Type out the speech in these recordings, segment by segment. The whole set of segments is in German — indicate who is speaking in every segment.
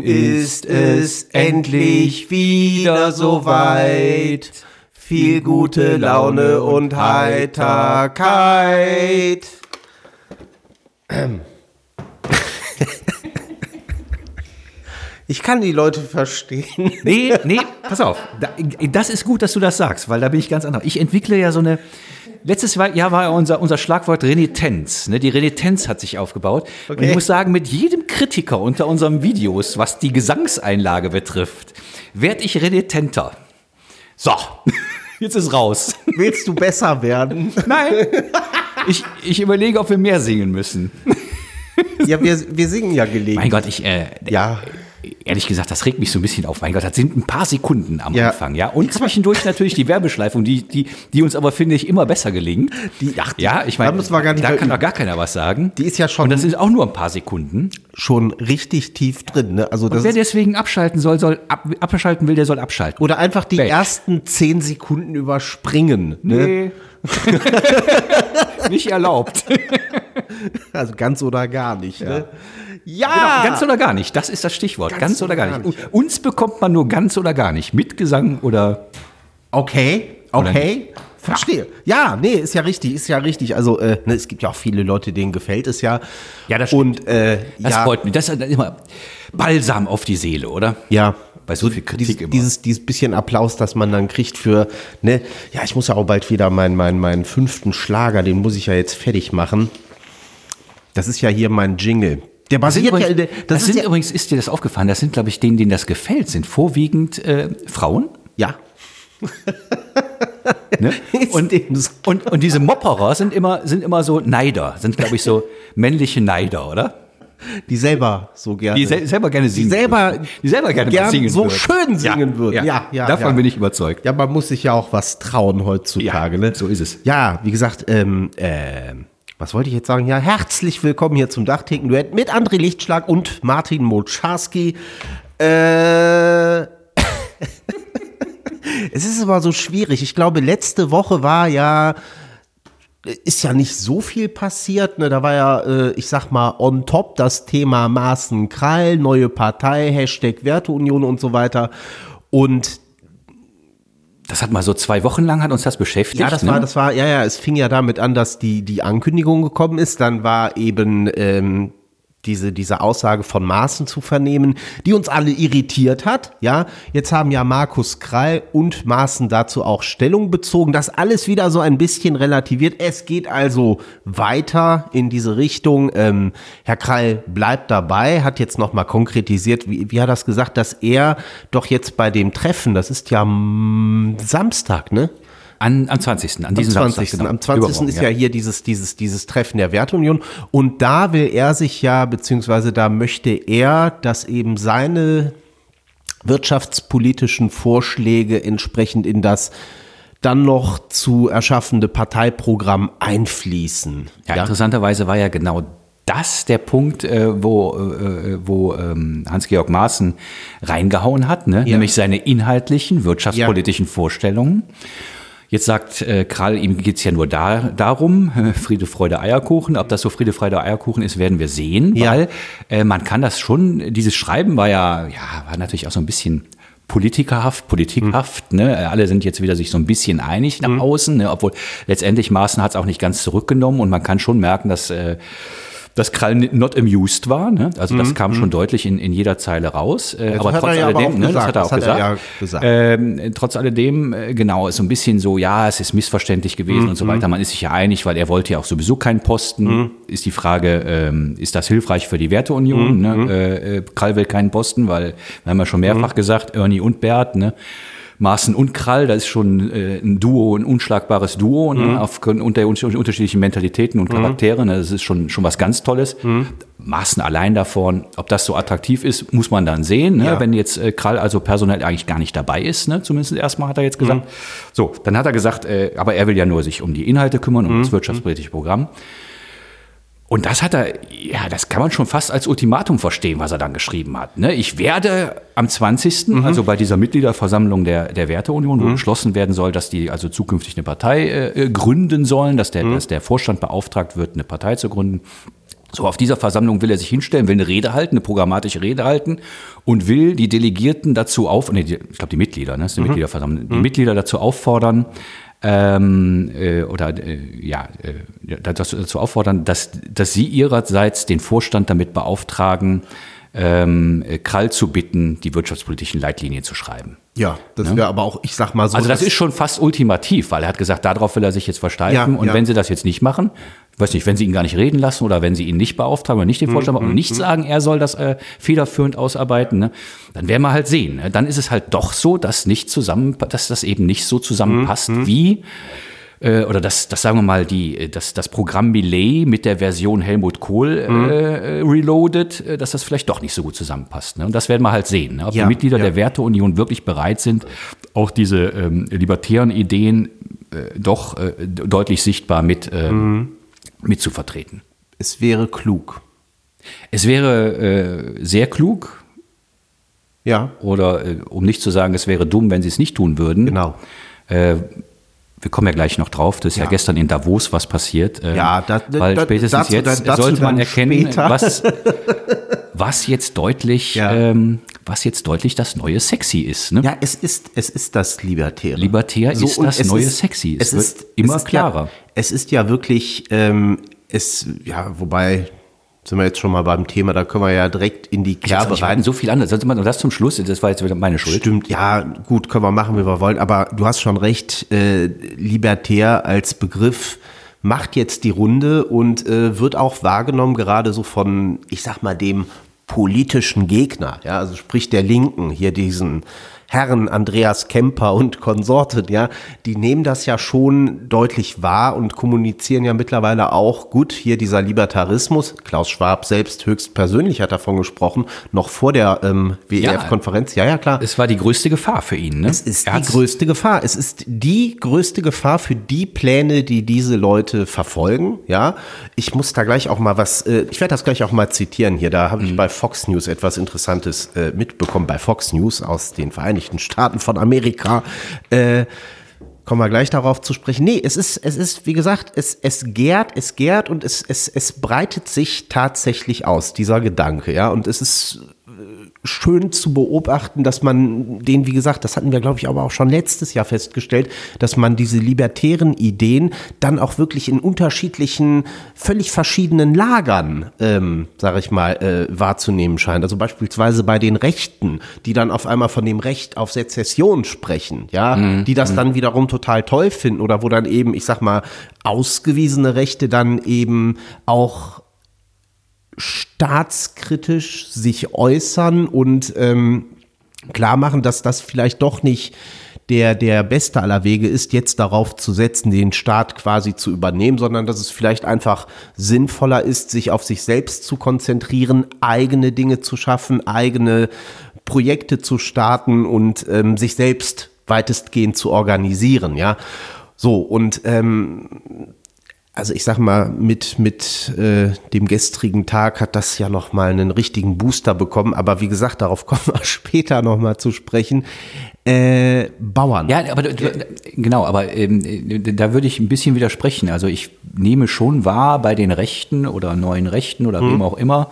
Speaker 1: ist es endlich wieder soweit. Viel gute Laune und Heiterkeit. Ich kann die Leute verstehen.
Speaker 2: Nee, pass auf. Das ist gut, dass du das sagst, weil da bin ich ganz anders. Ich entwickle ja so eine. Letztes Jahr war ja unser Schlagwort Renitenz. Ne? Die Renitenz hat sich aufgebaut. Okay. Und ich muss sagen, mit jedem Kritiker unter unseren Videos, was die Gesangseinlage betrifft, werde ich renitenter. So, jetzt ist raus.
Speaker 1: Willst du besser werden?
Speaker 2: Nein. Ich überlege, ob wir mehr singen müssen.
Speaker 1: Ja, wir singen ja gelegentlich.
Speaker 2: Mein Gott, ehrlich gesagt, das regt mich so ein bisschen auf. Mein Gott, das sind ein paar Sekunden am Anfang, ja. Und zwischendurch natürlich die Werbeschleifung, die uns aber, finde ich, immer besser gelingen. Ich meine, da kann doch gar keiner was sagen.
Speaker 1: Die ist ja schon.
Speaker 2: Und das sind auch nur ein paar Sekunden.
Speaker 1: Schon richtig tief drin, ne? Also
Speaker 2: und wer deswegen abschalten abschalten will, der soll abschalten.
Speaker 1: Oder einfach die ersten 10 Sekunden überspringen. Ne?
Speaker 2: Nee. Nicht erlaubt.
Speaker 1: Also ganz oder gar nicht.
Speaker 2: Ja.
Speaker 1: Ne?
Speaker 2: Ja! Genau, ganz oder gar nicht, das ist das Stichwort. Ganz oder gar nicht. Uns bekommt man nur ganz oder gar nicht. Mit Gesang oder.
Speaker 1: Okay. Verstehe. Ja, nee, ist ja richtig. Also, es gibt ja auch viele Leute, denen gefällt es ja.
Speaker 2: Ja, das stimmt. Und, das freut mich. Das ist immer Balsam auf die Seele, oder?
Speaker 1: Ja.
Speaker 2: Bei so viel Kritik immer.
Speaker 1: Dieses bisschen Applaus, das man dann kriegt für, ne, ja, ich muss ja auch bald wieder meinen 5. Schlager, den muss ich ja jetzt fertig machen. Das ist ja hier mein Jingle. Der basiert
Speaker 2: übrigens, ist dir das aufgefallen, das sind, glaube ich, denen das gefällt, sind vorwiegend Frauen.
Speaker 1: Ja.
Speaker 2: Ne? Und diese Mopperer sind immer so Neider, sind, glaube ich, so männliche Neider, oder?
Speaker 1: Die selber so gerne.
Speaker 2: Die selber gerne singen.
Speaker 1: Die selber gerne singen
Speaker 2: so
Speaker 1: würden. Schön singen würden.
Speaker 2: Ja. Davon bin ich überzeugt.
Speaker 1: Ja, man muss sich ja auch was trauen heutzutage.
Speaker 2: Ja,
Speaker 1: ne?
Speaker 2: So ist es.
Speaker 1: Ja, wie gesagt, was wollte ich jetzt sagen? Ja, herzlich willkommen hier zum Dachtheken-Duett mit André Lichtschlag und Martin Molczarski. Es ist aber so schwierig. Ich glaube, letzte Woche ist ja nicht so viel passiert. Ne? Da war ja, ich sag mal, on top das Thema Maaßen-Krall, neue Partei, #Werteunion und so weiter. Und
Speaker 2: das hat mal so 2 Wochen lang hat uns das beschäftigt.
Speaker 1: Ja, es fing ja damit an, dass die Ankündigung gekommen ist. Dann war eben diese Aussage von Maaßen zu vernehmen, die uns alle irritiert hat. Ja, jetzt haben ja Markus Krall und Maaßen dazu auch Stellung bezogen. Das alles wieder so ein bisschen relativiert. Es geht also weiter in diese Richtung. Herr Krall bleibt dabei, hat jetzt nochmal konkretisiert, wie hat er das gesagt, dass er doch jetzt bei dem Treffen, das ist ja am Samstag, ne?
Speaker 2: Am 20. An diesem Samstag, genau.
Speaker 1: Am 20. ist ja hier dieses Treffen der Werteunion. Und da will er sich ja, beziehungsweise da möchte er, dass eben seine wirtschaftspolitischen Vorschläge entsprechend in das dann noch zu erschaffende Parteiprogramm einfließen.
Speaker 2: Ja, interessanterweise war ja genau das der Punkt, wo Hans-Georg Maaßen reingehauen hat, ne? Nämlich seine inhaltlichen, wirtschaftspolitischen Vorstellungen. Jetzt sagt Krall, ihm geht's ja nur darum, Friede, Freude, Eierkuchen. Ob das so Friede, Freude, Eierkuchen ist, werden wir sehen, weil man kann das schon, dieses Schreiben war natürlich auch so ein bisschen politikhaft, ne? Alle sind jetzt wieder sich so ein bisschen einig nach außen, ne? Obwohl letztendlich Maaßen hat es auch nicht ganz zurückgenommen und man kann schon merken, dass Krall not amused war, ne? Also das kam schon deutlich in jeder Zeile raus. Aber trotz alledem, ne, das hat er auch gesagt. Trotz alledem, genau, ist so ein bisschen so, ja, es ist missverständlich gewesen und so weiter. Man ist sich ja einig, weil er wollte ja auch sowieso keinen Posten. Ist die Frage, ist das hilfreich für die Werteunion? Ne? Krall will keinen Posten, weil, wir haben ja schon mehrfach gesagt, Ernie und Bert, ne? Maaßen und Krall, das ist schon ein Duo, ein unschlagbares Duo, ne, aufgrund der unterschiedlichen Mentalitäten und Charaktere. Ne, das ist schon was ganz Tolles. Maaßen allein davon, ob das so attraktiv ist, muss man dann sehen. Ne? Ja. Wenn jetzt Krall also personell eigentlich gar nicht dabei ist, ne? Zumindest erstmal hat er jetzt gesagt. So, dann hat er gesagt, aber er will ja nur sich um die Inhalte kümmern, um das wirtschaftspolitische Programm. Und das das kann man schon fast als Ultimatum verstehen, was er dann geschrieben hat. Ne? Ich werde am 20., also bei dieser Mitgliederversammlung der Werteunion, wo beschlossen werden soll, dass die also zukünftig eine Partei gründen sollen, dass der Vorstand beauftragt wird, eine Partei zu gründen. So, auf dieser Versammlung will er sich hinstellen, will eine Rede halten, eine programmatische Rede halten und will die Delegierten dazu die Mitglieder, das ist die Mitgliederversammlung, die Mitglieder dazu auffordern, dazu auffordern, dass sie ihrerseits den Vorstand damit beauftragen, Krall zu bitten, die wirtschaftspolitischen Leitlinien zu schreiben.
Speaker 1: Ja, das wäre aber auch, ich sag mal so.
Speaker 2: Also das ist schon fast ultimativ, weil er hat gesagt, darauf will er sich jetzt versteifen. Und wenn sie das jetzt nicht machen, ich weiß nicht, wenn sie ihn gar nicht reden lassen oder wenn sie ihn nicht beauftragen oder nicht den Vorstand machen und nicht sagen, er soll das federführend ausarbeiten, ne, dann werden wir halt sehen. Ne? Dann ist es halt doch so, dass das eben nicht so zusammenpasst wie oder das sagen wir mal, das Programm Millet mit der Version Helmut Kohl Reloaded, dass das vielleicht doch nicht so gut zusammenpasst. Ne? Und das werden wir halt sehen, ne? Ob die Mitglieder der Werteunion wirklich bereit sind, auch diese libertären Ideen doch deutlich sichtbar mit zu vertreten.
Speaker 1: Es wäre klug.
Speaker 2: Es wäre sehr klug.
Speaker 1: Ja.
Speaker 2: Oder um nicht zu sagen, es wäre dumm, wenn sie es nicht tun würden.
Speaker 1: Genau.
Speaker 2: Wir kommen ja gleich noch drauf, das ist ja gestern in Davos was passiert.
Speaker 1: Weil
Speaker 2: spätestens jetzt sollte man erkennen, was jetzt deutlich das neue Sexy ist. Ne?
Speaker 1: Ja, es ist das Libertäre.
Speaker 2: Libertär ist das neue Sexy. Es wird immer klarer.
Speaker 1: Es ist ja wirklich, wobei, sind wir jetzt schon mal beim Thema, da können wir ja direkt in die Kerbe rein.
Speaker 2: So viel anderes. Sollte man das zum Schluss, das war jetzt wieder meine Schuld.
Speaker 1: Stimmt, ja, gut, können wir machen, wie wir wollen, aber du hast schon recht, libertär als Begriff macht jetzt die Runde und wird auch wahrgenommen, gerade so von, ich sag mal, dem politischen Gegner, ja, also sprich der Linken, hier diesen Herren Andreas Kemper und Konsorten, ja, die nehmen das ja schon deutlich wahr und kommunizieren ja mittlerweile auch, gut, hier dieser Libertarismus, Klaus Schwab selbst höchstpersönlich hat davon gesprochen, noch vor der WEF-Konferenz, ja, klar.
Speaker 2: Es war die größte Gefahr für ihn, ne?
Speaker 1: Es ist die größte Gefahr. Es ist die größte Gefahr für die Pläne, die diese Leute verfolgen, ja. Ich muss da gleich auch mal ich werde das gleich auch mal zitieren hier, da habe ich bei Fox News etwas Interessantes mitbekommen, bei Fox News aus den Vereinigten Staaten von Amerika, kommen wir gleich darauf zu sprechen. Nee, es ist, wie gesagt, es gärt und es breitet sich tatsächlich aus, dieser Gedanke, ja, und es ist schön zu beobachten, dass man wie gesagt, das hatten wir, glaube ich, aber auch schon letztes Jahr festgestellt, dass man diese libertären Ideen dann auch wirklich in unterschiedlichen, völlig verschiedenen Lagern, sage ich mal, wahrzunehmen scheint. Also beispielsweise bei den Rechten, die dann auf einmal von dem Recht auf Sezession sprechen, ja, die das dann wiederum total toll finden oder wo dann eben, ich sag mal, ausgewiesene Rechte dann eben auch staatskritisch sich äußern und klar machen, dass das vielleicht doch nicht der beste aller Wege ist, jetzt darauf zu setzen, den Staat quasi zu übernehmen, sondern dass es vielleicht einfach sinnvoller ist, sich auf sich selbst zu konzentrieren, eigene Dinge zu schaffen, eigene Projekte zu starten und sich selbst weitestgehend zu organisieren, ja. So, und also ich sag mal, mit dem gestrigen Tag hat das ja nochmal einen richtigen Booster bekommen. Aber wie gesagt, darauf kommen wir später nochmal zu sprechen. Bauern.
Speaker 2: Ja, aber genau, aber da würde ich ein bisschen widersprechen. Also ich nehme schon wahr, bei den Rechten oder neuen Rechten oder wem auch immer,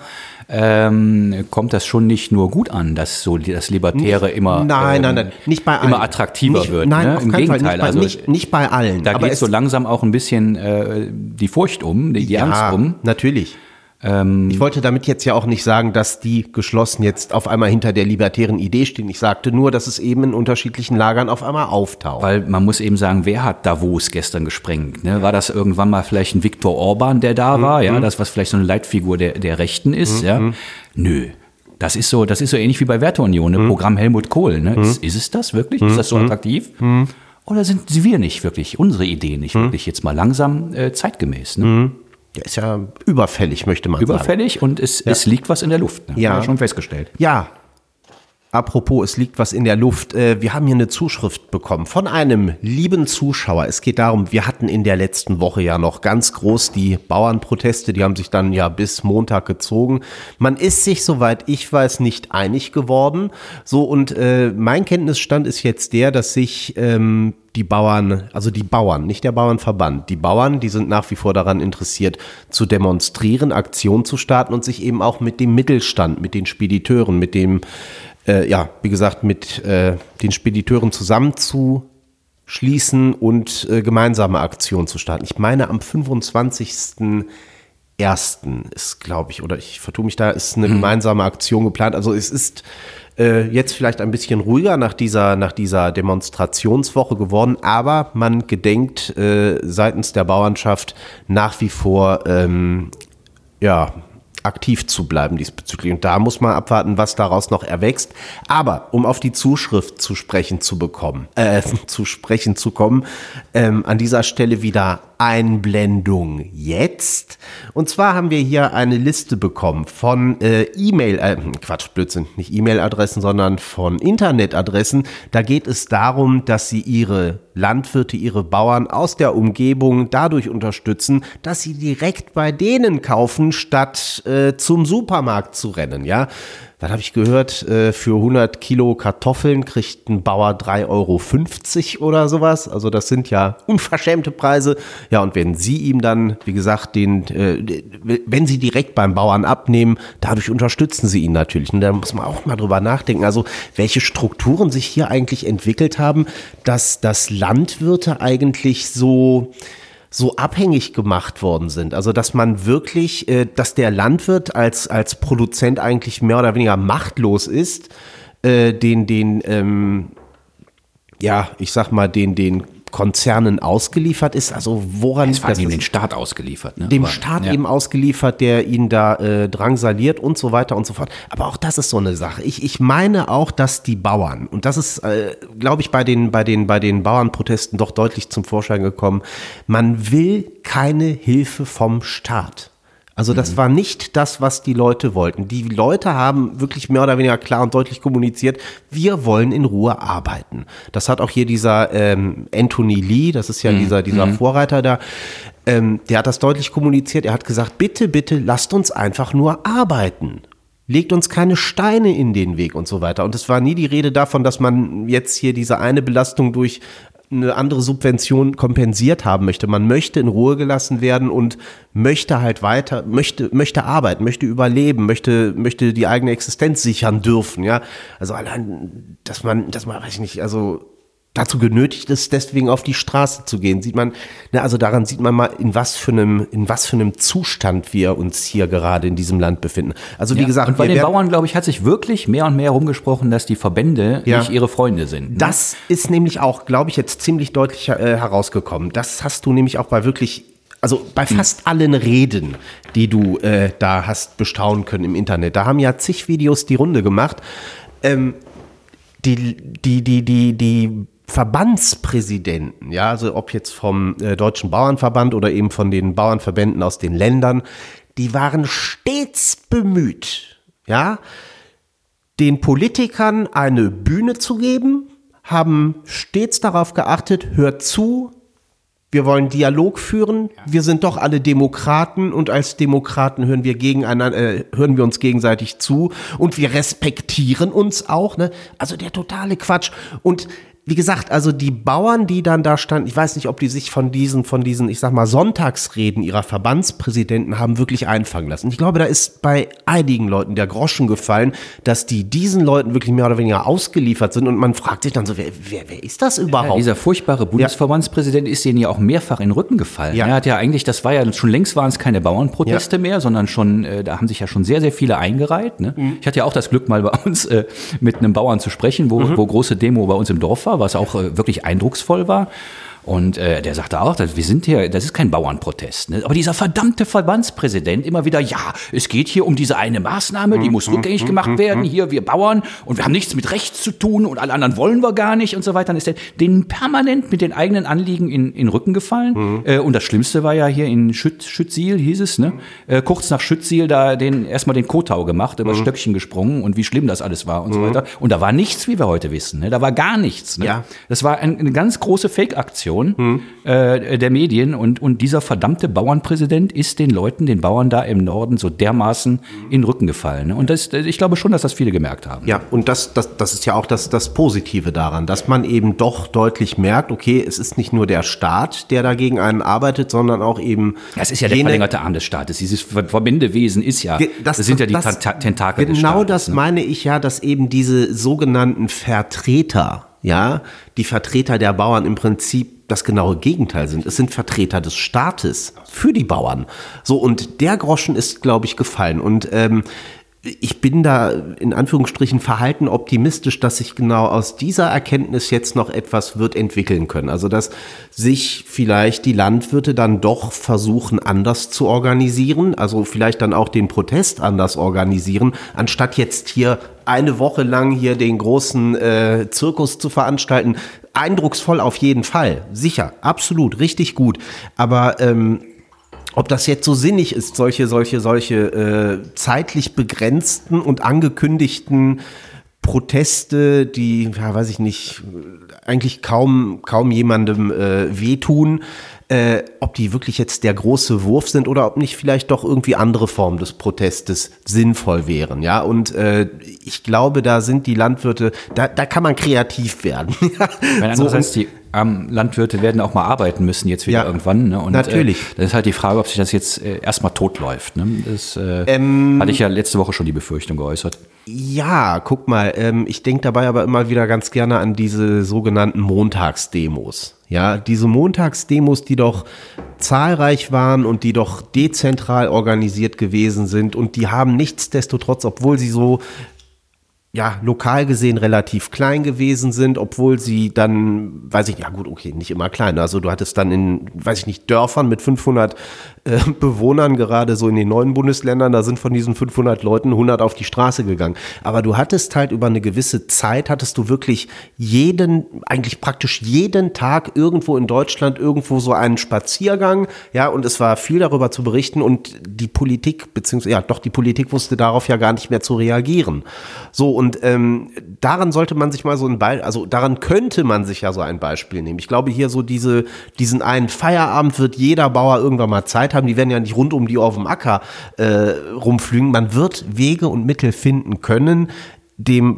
Speaker 2: kommt das schon nicht nur gut an, dass so das Libertäre immer
Speaker 1: nicht bei allen.
Speaker 2: Immer attraktiver wird.
Speaker 1: Nein,
Speaker 2: ne?
Speaker 1: auf
Speaker 2: Im
Speaker 1: keinen
Speaker 2: Gegenteil.
Speaker 1: Fall, nicht bei allen.
Speaker 2: Da geht so langsam auch ein bisschen die Furcht um, die Angst um.
Speaker 1: Natürlich. Ich wollte damit jetzt ja auch nicht sagen, dass die geschlossen jetzt auf einmal hinter der libertären Idee stehen. Ich sagte nur, dass es eben in unterschiedlichen Lagern auf einmal auftaucht.
Speaker 2: Weil man muss eben sagen, wer hat Davos gestern gesprengt? Ne? War das irgendwann mal vielleicht ein Viktor Orban, der da war? Ja, das was vielleicht so eine Leitfigur der Rechten ist? Ja, nö. Das ist so ähnlich wie bei Werteunion, ne? Programm Helmut Kohl. Ne? Ist es das wirklich? Ist das so attraktiv? Oder sind wir nicht wirklich, unsere Ideen nicht wirklich jetzt mal langsam zeitgemäß? Ne?
Speaker 1: Der ist ja überfällig, möchte man sagen.
Speaker 2: Überfällig und es liegt was in der Luft. Ne?
Speaker 1: Ja.
Speaker 2: Haben wir schon festgestellt.
Speaker 1: Ja. Apropos, es liegt was in der Luft. Wir haben hier eine Zuschrift bekommen von einem lieben Zuschauer. Es geht darum, wir hatten in der letzten Woche ja noch ganz groß die Bauernproteste, die haben sich dann ja bis Montag gezogen. Man ist sich, soweit ich weiß, nicht einig geworden. So, und mein Kenntnisstand ist jetzt der, dass sich die Bauern, nicht der Bauernverband, die Bauern, die sind nach wie vor daran interessiert, zu demonstrieren, Aktionen zu starten und sich eben auch mit dem Mittelstand, mit den Spediteuren, mit dem wie gesagt, mit den Spediteuren zusammenzuschließen und gemeinsame Aktionen zu starten. Ich meine, am 25.01. ist, glaube ich, oder ich vertue mich da, ist eine gemeinsame Aktion geplant. Also es ist jetzt vielleicht ein bisschen ruhiger nach dieser Demonstrationswoche geworden, aber man gedenkt seitens der Bauernschaft nach wie vor, aktiv zu bleiben diesbezüglich. Und da muss man abwarten, was daraus noch erwächst. Aber um auf die Zuschrift zu sprechen zu kommen, an dieser Stelle wieder Einblendung jetzt. Und zwar haben wir hier eine Liste bekommen von nicht E-Mail-Adressen, sondern von Internetadressen. Da geht es darum, dass sie ihre Landwirte, ihre Bauern aus der Umgebung dadurch unterstützen, dass sie direkt bei denen kaufen, statt zum Supermarkt zu rennen, ja. Dann habe ich gehört, für 100 Kilo Kartoffeln kriegt ein Bauer 3,50 € oder sowas. Also das sind ja unverschämte Preise. Ja, und wenn Sie ihm dann, wie gesagt, wenn Sie direkt beim Bauern abnehmen, dadurch unterstützen Sie ihn natürlich. Und da muss man auch mal drüber nachdenken. Also welche Strukturen sich hier eigentlich entwickelt haben, dass Landwirte eigentlich so abhängig gemacht worden sind. Also dass man wirklich, dass der Landwirt als Produzent eigentlich mehr oder weniger machtlos ist, den Konzernen ausgeliefert ist. Also woran
Speaker 2: liegt das? Dem Staat ausgeliefert. Ne?
Speaker 1: Dem Staat eben ausgeliefert, der ihn da drangsaliert und so weiter und so fort. Aber auch das ist so eine Sache. Ich meine auch, dass die Bauern, und das ist, glaube ich, bei den Bauernprotesten doch deutlich zum Vorschein gekommen, man will keine Hilfe vom Staat. Also das war nicht das, was die Leute wollten. Die Leute haben wirklich mehr oder weniger klar und deutlich kommuniziert, wir wollen in Ruhe arbeiten. Das hat auch hier dieser Anthony Lee, das ist ja dieser Vorreiter da, der hat das deutlich kommuniziert. Er hat gesagt, bitte, bitte, lasst uns einfach nur arbeiten. Legt uns keine Steine in den Weg und so weiter. Und es war nie die Rede davon, dass man jetzt hier diese eine Belastung durch eine andere Subvention kompensiert haben möchte. Man möchte in Ruhe gelassen werden und möchte halt möchte arbeiten, möchte überleben, möchte die eigene Existenz sichern dürfen, ja. Also allein, dass man, weiß ich nicht, also dazu genötigt ist, deswegen auf die Straße zu gehen, sieht man, also daran sieht man mal, in was für einem Zustand wir uns hier gerade in diesem Land befinden. Also wie gesagt,
Speaker 2: und bei den Bauern, glaube ich, hat sich wirklich mehr und mehr rumgesprochen, dass die Verbände nicht ihre Freunde sind. Ne?
Speaker 1: Das ist nämlich auch, glaube ich, jetzt ziemlich deutlich herausgekommen. Das hast du nämlich auch bei fast allen Reden, die du da hast bestaunen können im Internet. Da haben ja zig Videos die Runde gemacht. Die Verbandspräsidenten, ja, also ob jetzt vom Deutschen Bauernverband oder eben von den Bauernverbänden aus den Ländern, die waren stets bemüht, ja, den Politikern eine Bühne zu geben, haben stets darauf geachtet, hört zu, wir wollen Dialog führen, wir sind doch alle Demokraten und als Demokraten hören wir uns gegenseitig zu und wir respektieren uns auch, ne? Also der totale Quatsch. Und wie gesagt, also die Bauern, die dann da standen, ich weiß nicht, ob die sich von diesen, ich sag mal, Sonntagsreden ihrer Verbandspräsidenten haben wirklich einfangen lassen. Ich glaube, da ist bei einigen Leuten der Groschen gefallen, dass die diesen Leuten wirklich mehr oder weniger ausgeliefert sind und man fragt sich dann so, wer ist das überhaupt? Ja,
Speaker 2: dieser furchtbare Bundesverbandspräsident ist denen ja auch mehrfach in den Rücken gefallen. Ja. Er hat ja eigentlich, das war ja schon längst waren es keine Bauernproteste mehr, sondern schon, da haben sich ja schon sehr, sehr viele eingereiht. Ne? Ich hatte ja auch das Glück, mal bei uns mit einem Bauern zu sprechen, wo große Demo bei uns im Dorf war, was auch wirklich eindrucksvoll war. Und der sagte auch, wir sind hier, das ist kein Bauernprotest. Ne? Aber dieser verdammte Verbandspräsident immer wieder, ja, es geht hier um diese eine Maßnahme, die muss rückgängig gemacht werden. Hier, wir Bauern und wir haben nichts mit Rechts zu tun und alle anderen wollen wir gar nicht und so weiter. Dann ist der denen permanent mit den eigenen Anliegen in den Rücken gefallen. Und das Schlimmste war ja hier in Schüttsiel, hieß es, ne? Kurz nach Schüttsiel da erstmal den Kotau gemacht, über Stöckchen gesprungen und wie schlimm das alles war und so weiter. Und da war nichts, wie wir heute wissen. Ne? Da war gar nichts. Ne? Ja. Das war eine ganz große Fake-Aktion der Medien und dieser verdammte Bauernpräsident ist den Leuten, den Bauern da im Norden so dermaßen in den Rücken gefallen. Ne? Und ich glaube schon, dass das viele gemerkt haben.
Speaker 1: Ja, und das ist ja auch das Positive daran, dass man eben doch deutlich merkt, okay, es ist nicht nur der Staat, der dagegen einen arbeitet, sondern auch eben
Speaker 2: das ist ja der verlängerte Arm des Staates. Dieses Verbändewesen ist ja, das sind ja die Tentakel des Staates.
Speaker 1: Genau das meine ich ja, dass eben diese sogenannten Vertreter, ja, die Vertreter der Bauern im Prinzip das genaue Gegenteil sind. Es sind Vertreter des Staates für die Bauern. So, und der Groschen ist, glaube ich, gefallen. Und ich bin da in Anführungsstrichen verhalten optimistisch, dass sich genau aus dieser Erkenntnis jetzt noch etwas wird entwickeln können. Also dass sich vielleicht die Landwirte dann doch versuchen, anders zu organisieren, also vielleicht dann auch den Protest anders organisieren, anstatt jetzt hier eine Woche lang hier den großen Zirkus zu veranstalten. Eindrucksvoll auf jeden Fall, sicher, absolut, richtig gut. Aber ob das jetzt so sinnig ist, solche zeitlich begrenzten und angekündigten Proteste, die, ja, weiß ich nicht, eigentlich kaum jemandem wehtun, ob die wirklich jetzt der große Wurf sind oder ob nicht vielleicht doch irgendwie andere Formen des Protestes sinnvoll wären, ja, und ich glaube, da sind die Landwirte, da kann man kreativ werden.
Speaker 2: Andererseits die Landwirte werden auch mal arbeiten müssen jetzt wieder irgendwann. Ne? Und,
Speaker 1: natürlich.
Speaker 2: Das ist halt die Frage, ob sich das jetzt erstmal totläuft. Ne? Das hatte ich ja letzte Woche schon die Befürchtung geäußert.
Speaker 1: Ja, guck mal, ich denke dabei aber immer wieder ganz gerne an diese sogenannten Montagsdemos. Ja, diese Montagsdemos, die doch zahlreich waren und die doch dezentral organisiert gewesen sind und die haben nichtsdestotrotz, obwohl sie so lokal gesehen relativ klein gewesen sind, obwohl sie dann, weiß ich, ja gut, okay, nicht immer klein. Also du hattest dann in, weiß ich nicht, Dörfern mit 500 Bewohnern, gerade so in den neuen Bundesländern, da sind von diesen 500 Leuten 100 auf die Straße gegangen. Aber du hattest halt über eine gewisse Zeit, hattest du wirklich eigentlich praktisch jeden Tag irgendwo in Deutschland irgendwo so einen Spaziergang, ja, und es war viel darüber zu berichten und die Politik, beziehungsweise, die Politik wusste darauf ja gar nicht mehr zu reagieren. So, und daran sollte man sich mal daran könnte man sich ja so ein Beispiel nehmen. Ich glaube, hier so diesen einen Feierabend wird jeder Bauer irgendwann mal Zeit haben. Die werden ja nicht rund um die auf dem Acker rumflügen. Man wird Wege und Mittel finden können, dem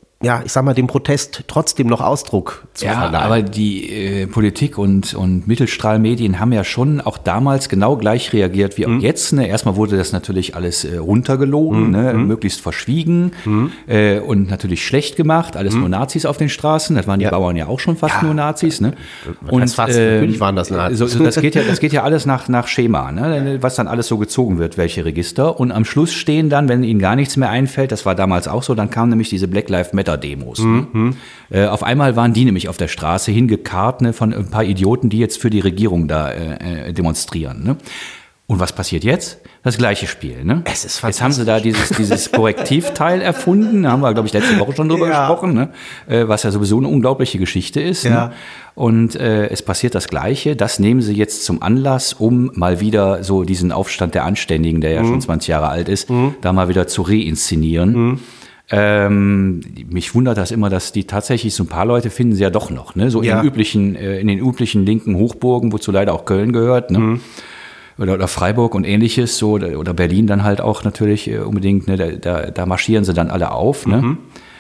Speaker 1: Protest trotzdem noch Ausdruck zu verleihen. Ja,
Speaker 2: aber die Politik und Mittelstrahlmedien haben ja schon auch damals genau gleich reagiert wie auch jetzt. Ne? Erstmal wurde das natürlich alles runtergelogen, möglichst verschwiegen und natürlich schlecht gemacht. Alles nur Nazis auf den Straßen. Das waren die Bauern ja auch schon fast nur Nazis. Ne?
Speaker 1: Natürlich waren das Nazis.
Speaker 2: Das geht ja alles nach Schema, ne? Was dann alles so gezogen wird, welche Register. Und am Schluss stehen dann, wenn ihnen gar nichts mehr einfällt, das war damals auch so, dann kamen nämlich diese Black Lives Matter Demos. Auf einmal waren die nämlich auf der Straße hingekarrt, ne, von ein paar Idioten, die jetzt für die Regierung da demonstrieren. Ne? Und was passiert jetzt? Das gleiche Spiel. Ne?
Speaker 1: Es ist
Speaker 2: jetzt haben sie da dieses Korrektivteil erfunden, da haben wir, glaube ich, letzte Woche schon drüber gesprochen, ne? Was ja sowieso eine unglaubliche Geschichte ist. Ja. Ne? Und es passiert das Gleiche. Das nehmen sie jetzt zum Anlass, um mal wieder so diesen Aufstand der Anständigen, der ja schon 20 Jahre alt ist, da mal wieder zu reinszenieren. Mich wundert das immer, dass die tatsächlich so ein paar Leute finden sie ja doch noch, ne? So in den üblichen linken Hochburgen, wozu leider auch Köln gehört, ne? Oder Freiburg und ähnliches, so, oder Berlin dann halt auch natürlich unbedingt, ne? Da marschieren sie dann alle auf, ne?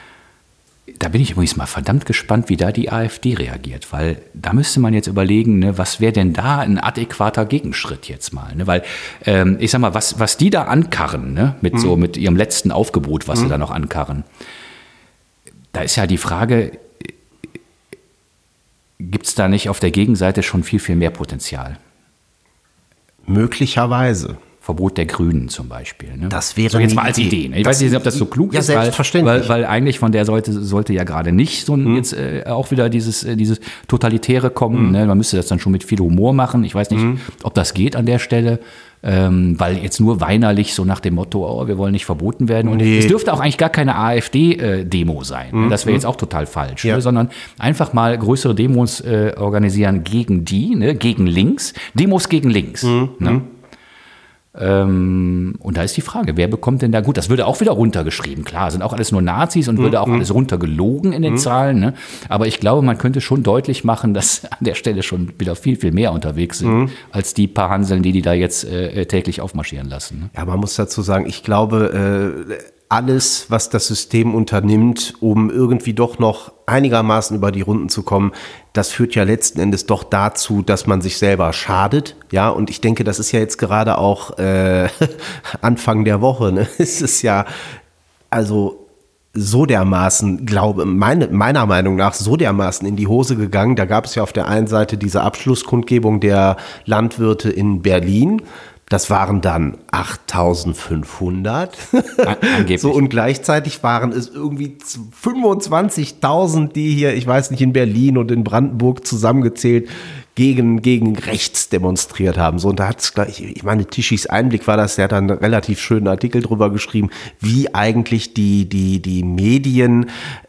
Speaker 2: Da bin ich übrigens mal verdammt gespannt, wie da die AfD reagiert, weil da müsste man jetzt überlegen, ne, was wäre denn da ein adäquater Gegenschritt jetzt mal, ne? Weil ich sag mal, was die da ankarren, ne, mit ihrem letzten Aufgebot, was sie da noch ankarren, da ist ja die Frage, gibt es da nicht auf der Gegenseite schon viel, viel mehr Potenzial?
Speaker 1: Möglicherweise.
Speaker 2: Verbot der Grünen zum Beispiel. Ne?
Speaker 1: Das wäre
Speaker 2: so jetzt mal als Idee. Ne? Ich weiß nicht, ob das so klug ist, weil eigentlich von der sollte ja gerade nicht so jetzt auch wieder dieses Totalitäre kommen. Ne? Man müsste das dann schon mit viel Humor machen. Ich weiß nicht, ob das geht an der Stelle. Weil jetzt nur weinerlich so nach dem Motto, oh, wir wollen nicht verboten werden. Und es dürfte auch eigentlich gar keine AfD-Demo sein. Ne? Das wäre jetzt auch total falsch. Ne? Sondern einfach mal größere Demos organisieren gegen die, ne? Gegen links. Demos gegen links. Ne? Und da ist die Frage, wer bekommt denn da, gut, das würde auch wieder runtergeschrieben, klar, sind auch alles nur Nazis und würde auch alles runtergelogen in den Zahlen, ne? Aber ich glaube, man könnte schon deutlich machen, dass an der Stelle schon wieder viel, viel mehr unterwegs sind, als die paar Hanseln, die da jetzt täglich aufmarschieren lassen. Ne?
Speaker 1: Ja, man muss dazu sagen, ich glaube, alles, was das System unternimmt, um irgendwie doch noch einigermaßen über die Runden zu kommen, das führt ja letzten Endes doch dazu, dass man sich selber schadet. Ja, und ich denke, das ist ja jetzt gerade auch Anfang der Woche. Ne? Es ist ja also so dermaßen, meiner Meinung nach, so dermaßen in die Hose gegangen. Da gab es ja auf der einen Seite diese Abschlusskundgebung der Landwirte in Berlin. Das waren dann 8.500.
Speaker 2: Angeblich.
Speaker 1: So, und gleichzeitig waren es irgendwie 25.000, die hier, ich weiß nicht, in Berlin und in Brandenburg zusammengezählt gegen rechts demonstriert haben. So, und da hat es gleich, ich meine, Tischis Einblick war das, der hat dann einen relativ schönen Artikel drüber geschrieben, wie eigentlich die Medien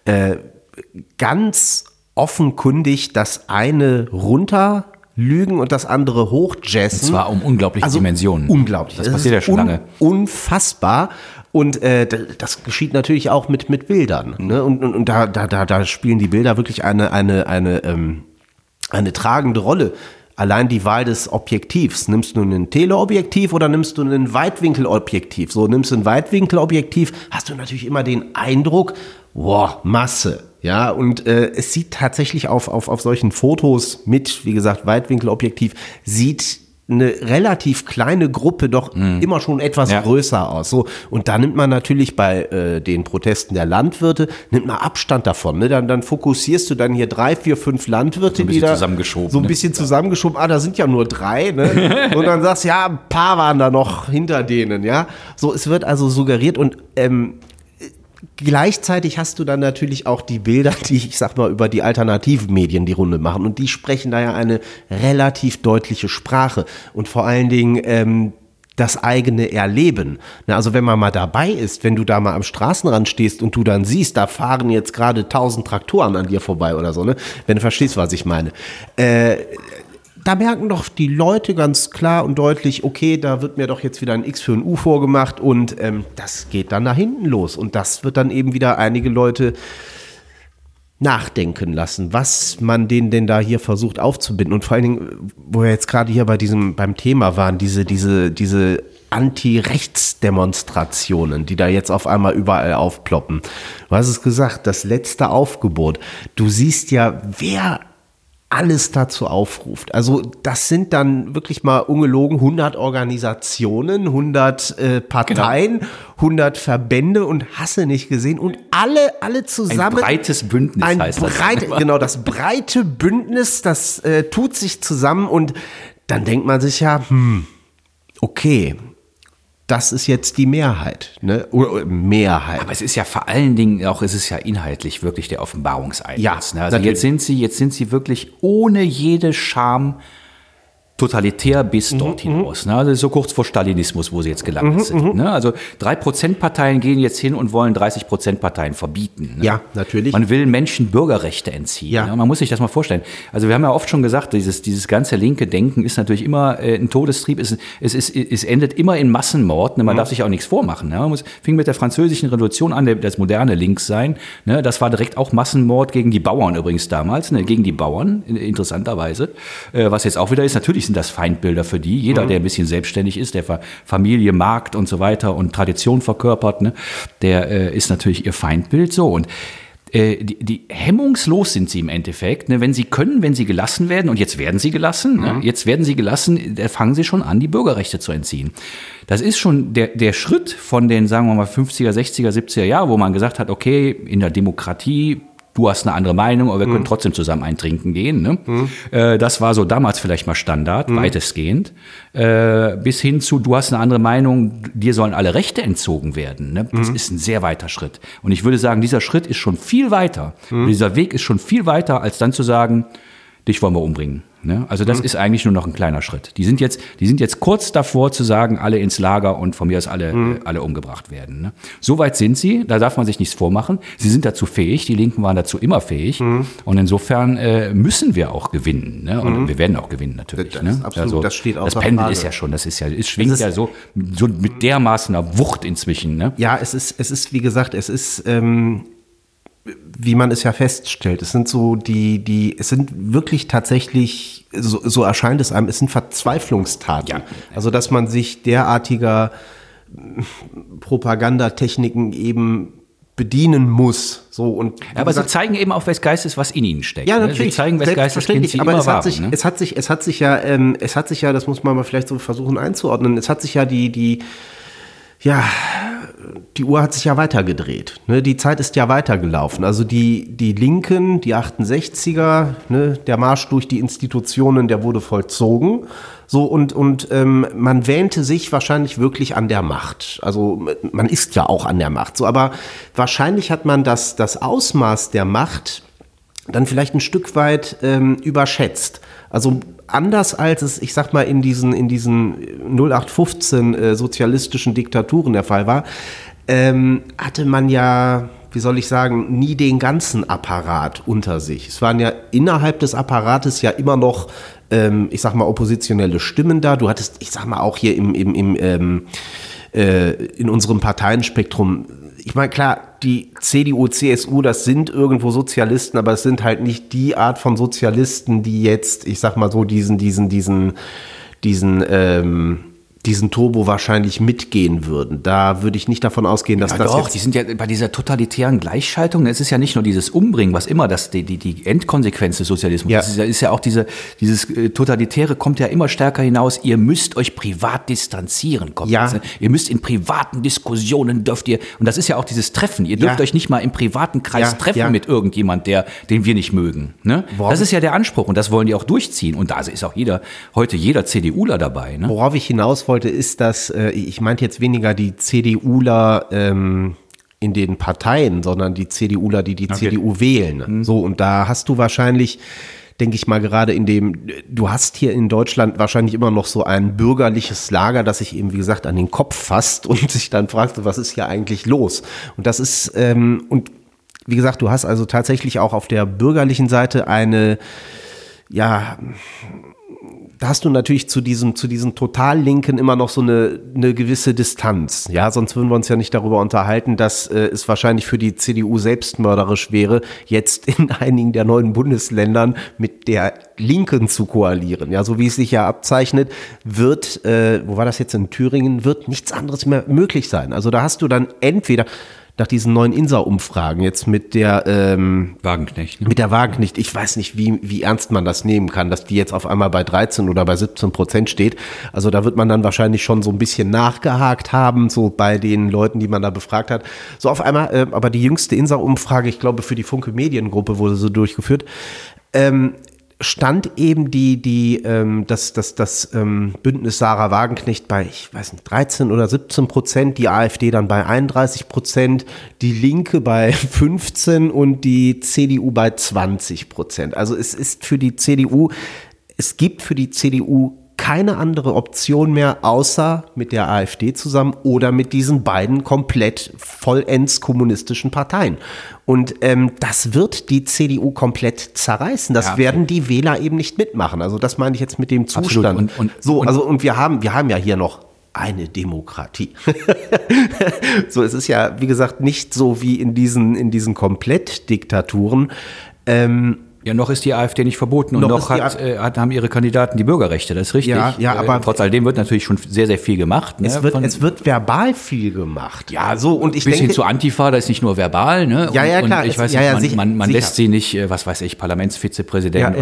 Speaker 1: ganz offenkundig das eine runterlügen und das andere hochjazzen.
Speaker 2: Und zwar um unglaubliche Dimensionen.
Speaker 1: Unglaublich.
Speaker 2: Das passiert ja schon lange.
Speaker 1: Unfassbar. Und das geschieht natürlich auch mit Bildern. Ne? Und da spielen die Bilder wirklich eine tragende Rolle. Allein die Wahl des Objektivs. Nimmst du ein Teleobjektiv oder nimmst du ein Weitwinkelobjektiv? So, nimmst du ein Weitwinkelobjektiv, hast du natürlich immer den Eindruck, wow, Masse. Ja, und es sieht tatsächlich auf solchen Fotos mit, wie gesagt, Weitwinkelobjektiv, sieht eine relativ kleine Gruppe doch immer schon etwas größer aus. So, und da nimmt man natürlich bei den Protesten der Landwirte, nimmt man Abstand davon. Ne? Dann fokussierst du dann hier 3, 4, 5 Landwirte,
Speaker 2: so
Speaker 1: die da
Speaker 2: zusammengeschoben,
Speaker 1: so ein bisschen zusammengeschoben. Da sind ja nur 3. Ne? Und dann sagst du, ja, ein paar waren da noch hinter denen. Ja, so, es wird also suggeriert und gleichzeitig hast du dann natürlich auch die Bilder, die, ich sag mal, über die alternativen Medien die Runde machen. Und die sprechen da ja eine relativ deutliche Sprache. Und vor allen Dingen das eigene Erleben. Also wenn man mal dabei ist, wenn du da mal am Straßenrand stehst und du dann siehst, da fahren jetzt gerade 1000 Traktoren an dir vorbei oder so, ne? Wenn du verstehst, was ich meine. Da merken doch die Leute ganz klar und deutlich, okay, da wird mir doch jetzt wieder ein X für ein U vorgemacht und das geht dann nach hinten los. Und das wird dann eben wieder einige Leute nachdenken lassen, was man denen denn da hier versucht aufzubinden. Und vor allen Dingen, wo wir jetzt gerade hier beim Thema waren, diese Anti-Rechts-Demonstrationen, die da jetzt auf einmal überall aufploppen. Du hast es gesagt, das letzte Aufgebot. Du siehst ja, wer alles dazu aufruft. Also das sind dann wirklich mal ungelogen 100 Organisationen, 100 Parteien, 100 Verbände und hasse nicht gesehen und alle zusammen.
Speaker 2: Ein breites Bündnis heißt das.
Speaker 1: Genau, das breite Bündnis, das tut sich zusammen und dann denkt man sich ja, okay, das ist jetzt die Mehrheit, ne? Oder Mehrheit.
Speaker 2: Aber es ist ja vor allen Dingen auch, es ist ja inhaltlich wirklich der Offenbarungseinsatz.
Speaker 1: Ja,
Speaker 2: ne? Also jetzt sind sie wirklich ohne jede Scham totalitär bis dort hinaus. Ne? Also so kurz vor Stalinismus, wo sie jetzt gelandet sind. Ne? Also 3%-Parteien gehen jetzt hin und wollen 30%-Parteien verbieten. Ne?
Speaker 1: Ja, natürlich.
Speaker 2: Man will Menschen Bürgerrechte entziehen.
Speaker 1: Ja.
Speaker 2: Ne? Man muss sich das mal vorstellen. Also wir haben ja oft schon gesagt, dieses ganze linke Denken ist natürlich immer ein Todestrieb. Es endet immer in Massenmord. Ne? Man darf sich auch nichts vormachen. Ne? Fing mit der französischen Revolution an, das moderne Linkssein. Ne? Das war direkt auch Massenmord gegen die Bauern übrigens damals. Ne? Gegen die Bauern, interessanterweise. Was jetzt auch wieder ist, natürlich sind das Feindbilder für die. Jeder, der ein bisschen selbstständig ist, der Familie, Markt und so weiter und Tradition verkörpert, ne, der ist natürlich ihr Feindbild. So, und die hemmungslos sind sie im Endeffekt, ne, wenn sie können, wenn sie gelassen werden, und jetzt werden sie gelassen, ne, da fangen sie schon an, die Bürgerrechte zu entziehen. Das ist schon der Schritt von den, sagen wir mal, 50er, 60er, 70er Jahren, wo man gesagt hat, okay, in der Demokratie du hast eine andere Meinung, aber wir können trotzdem zusammen ein Trinken gehen. Ne? Das war so damals vielleicht mal Standard, weitestgehend. Bis hin zu, du hast eine andere Meinung, dir sollen alle Rechte entzogen werden. Ne? Das ist ein sehr weiter Schritt. Und ich würde sagen, dieser Schritt ist schon viel weiter. Dieser Weg ist schon viel weiter, als dann zu sagen, dich wollen wir umbringen. Ne? Also das ist eigentlich nur noch ein kleiner Schritt. Die sind jetzt kurz davor zu sagen, alle ins Lager und von mir aus alle umgebracht werden. Ne? So weit sind sie, da darf man sich nichts vormachen. Sie sind dazu fähig, die Linken waren dazu immer fähig. Und insofern müssen wir auch gewinnen. Ne? Und wir werden auch gewinnen natürlich.
Speaker 1: Das,
Speaker 2: ne?
Speaker 1: absolut,
Speaker 2: also,
Speaker 1: das steht außer
Speaker 2: Das Pendel
Speaker 1: Frage.
Speaker 2: ist ja schon, es schwingt ja so mit dermaßener Wucht inzwischen. Ne?
Speaker 1: Ja, es ist, wie gesagt, wie man es ja feststellt, es sind so es sind wirklich tatsächlich, so erscheint es einem, es sind Verzweiflungstaten.
Speaker 2: Ja.
Speaker 1: Also, dass man sich derartiger Propagandatechniken eben bedienen muss. So, und
Speaker 2: Ja, aber sie zeigen eben auch, wes Geistes, was in ihnen steckt.
Speaker 1: ja,
Speaker 2: Ne?
Speaker 1: natürlich.
Speaker 2: Sie zeigen, wes Geistes Kind sie
Speaker 1: aber
Speaker 2: immer
Speaker 1: es hat
Speaker 2: waren.
Speaker 1: sich,
Speaker 2: Ne?
Speaker 1: es hat sich ja, das muss man mal vielleicht so versuchen einzuordnen, es hat sich ja die Uhr hat sich ja weitergedreht. Ne? Die Zeit ist ja weitergelaufen. Also die Linken, die 68er, ne? Der Marsch durch die Institutionen, der wurde vollzogen. So und man wähnte sich wahrscheinlich wirklich an der Macht. Also man ist ja auch an der Macht. So, aber wahrscheinlich hat man das Ausmaß der Macht dann vielleicht ein Stück weit überschätzt. Also anders als es, ich sag mal, in diesen 0815 sozialistischen Diktaturen der Fall war, hatte man ja, wie soll ich sagen, nie den ganzen Apparat unter sich. Es waren ja innerhalb des Apparates ja immer noch, ich sag mal, oppositionelle Stimmen da. Du hattest, ich sag mal, auch hier in unserem Parteienspektrum, ich meine, klar, die CDU, CSU, das sind irgendwo Sozialisten, aber es sind halt nicht die Art von Sozialisten, die jetzt, ich sag mal so, diesen Turbo wahrscheinlich mitgehen würden. Da würde ich nicht davon ausgehen, dass das
Speaker 2: Doch,
Speaker 1: jetzt...
Speaker 2: die sind ja bei dieser totalitären Gleichschaltung, es ist ja nicht nur dieses Umbringen, was immer die Endkonsequenz des Sozialismus ist ja auch dieses Totalitäre kommt ja immer stärker hinaus, ihr müsst euch privat distanzieren. Ihr müsst in privaten Diskussionen und das ist ja auch dieses Treffen, ihr dürft euch nicht mal im privaten Kreis treffen mit irgendjemand, den wir nicht mögen. Ne? Das ist ja der Anspruch und das wollen die auch durchziehen und da ist auch heute jeder CDUler dabei. Ne?
Speaker 1: Worauf ich hinaus wollte, ist, dass ich meinte jetzt weniger die CDUler in den Parteien, sondern die CDUler, die CDU wählen. So, und da hast du wahrscheinlich, denke ich mal, gerade du hast hier in Deutschland wahrscheinlich immer noch so ein bürgerliches Lager, das sich eben, wie gesagt, an den Kopf fasst und sich dann fragt, was ist hier eigentlich los? Und das ist, und wie gesagt, du hast also tatsächlich auch auf der bürgerlichen Seite da hast du natürlich zu diesen Totallinken immer noch so eine gewisse Distanz. Ja, sonst würden wir uns ja nicht darüber unterhalten, dass es wahrscheinlich für die CDU selbstmörderisch wäre, jetzt in einigen der neuen Bundesländern mit der Linken zu koalieren. Ja, so wie es sich ja abzeichnet, wird, wo war das jetzt in Thüringen, wird nichts anderes mehr möglich sein. Also da hast du dann entweder nach diesen neuen INSA-Umfragen jetzt mit der
Speaker 2: Wagenknecht. Ne?
Speaker 1: Mit der Wagenknecht, ich weiß nicht, wie ernst man das nehmen kann, dass die jetzt auf einmal bei 13 oder bei 17% steht. Also da wird man dann wahrscheinlich schon so ein bisschen nachgehakt haben, so bei den Leuten, die man da befragt hat. So auf einmal, aber die jüngste INSA-Umfrage, ich glaube für die Funke Mediengruppe wurde so durchgeführt, stand eben das Bündnis Sarah Wagenknecht bei, ich weiß nicht, 13 oder 17%, die AfD dann bei 31%, die Linke bei 15% und die CDU bei 20%. Also es gibt für die CDU keine andere Option mehr, außer mit der AfD zusammen oder mit diesen beiden komplett vollends kommunistischen Parteien. Und das wird die CDU komplett zerreißen. Das werden die Wähler eben nicht mitmachen. Also das meine ich jetzt mit dem Zustand. Und wir haben ja hier noch eine Demokratie. So, es ist ja, wie gesagt, nicht so wie in diesen Komplettdiktaturen.
Speaker 2: Ja, noch ist die AfD nicht verboten und noch haben ihre Kandidaten die Bürgerrechte, das ist richtig.
Speaker 1: Ja, aber
Speaker 2: trotz alledem wird natürlich schon sehr, sehr viel gemacht. Ne?
Speaker 1: Es wird verbal viel gemacht. Ja, so, und ich
Speaker 2: denke... Bisschen zu
Speaker 1: Antifa,
Speaker 2: da ist nicht nur verbal, ne?
Speaker 1: Ja, klar.
Speaker 2: Und ich weiß nicht, man lässt sie nicht, was weiß ich, Parlamentsvizepräsident,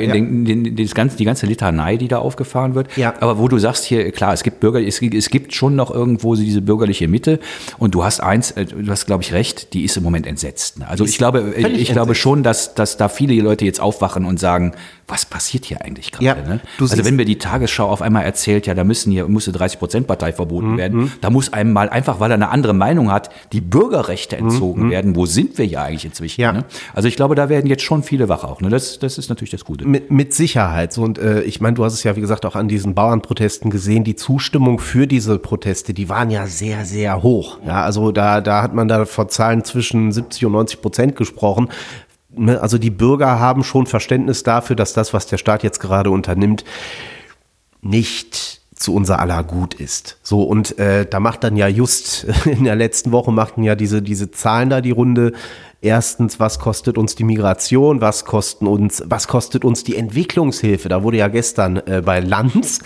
Speaker 2: die ganze Litanei, die da aufgefahren wird.
Speaker 1: Ja.
Speaker 2: Aber wo du sagst hier, klar, es gibt schon noch irgendwo diese bürgerliche Mitte und du hast, glaube ich, recht, die ist im Moment entsetzt. Ne? Also ich glaube schon, dass da viele Leute jetzt aufwachen und sagen, was passiert hier eigentlich gerade?
Speaker 1: Ja,
Speaker 2: ne? Also wenn mir die Tagesschau auf einmal erzählt, ja, da muss die 30%-Partei verboten werden, da muss einem mal einfach, weil er eine andere Meinung hat, die Bürgerrechte entzogen werden. Wo sind wir ja eigentlich inzwischen?
Speaker 1: Ja.
Speaker 2: Ne? Also ich glaube, da werden jetzt schon viele wach auch. Ne? Das ist natürlich das Gute.
Speaker 1: Mit Sicherheit. So, und ich meine, du hast es ja, wie gesagt, auch an diesen Bauernprotesten gesehen. Die Zustimmung für diese Proteste, die waren ja sehr, sehr hoch. Ja, also da hat man da von Zahlen zwischen 70% und 90% gesprochen. Also die Bürger haben schon Verständnis dafür, dass das, was der Staat jetzt gerade unternimmt, nicht zu unser aller Gut ist. So, und da macht dann ja just in der letzten Woche machten ja diese Zahlen da die Runde. Erstens, was kostet uns die Migration? Was kostet uns die Entwicklungshilfe? Da wurde ja gestern bei Lanz,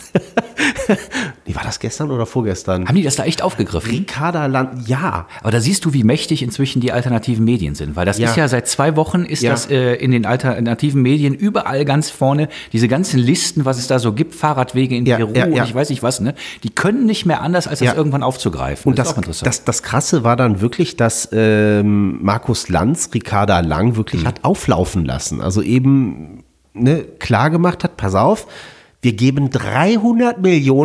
Speaker 1: war das gestern oder vorgestern?
Speaker 2: Haben die das da echt aufgegriffen?
Speaker 1: Ricarda Lanz, ja.
Speaker 2: Aber da siehst du, wie mächtig inzwischen die alternativen Medien sind. Weil das ist ja seit 2 Wochen, das in den alternativen Medien überall ganz vorne, diese ganzen Listen, was es da so gibt, Fahrradwege in Peru und ich weiß nicht was, ne? Die können nicht mehr anders, als das irgendwann aufzugreifen.
Speaker 1: Und das ist auch interessant. Das Krasse war dann wirklich, dass Markus Lanz Ricarda Lang wirklich hat auflaufen lassen. Also eben klar gemacht hat, pass auf, wir geben 300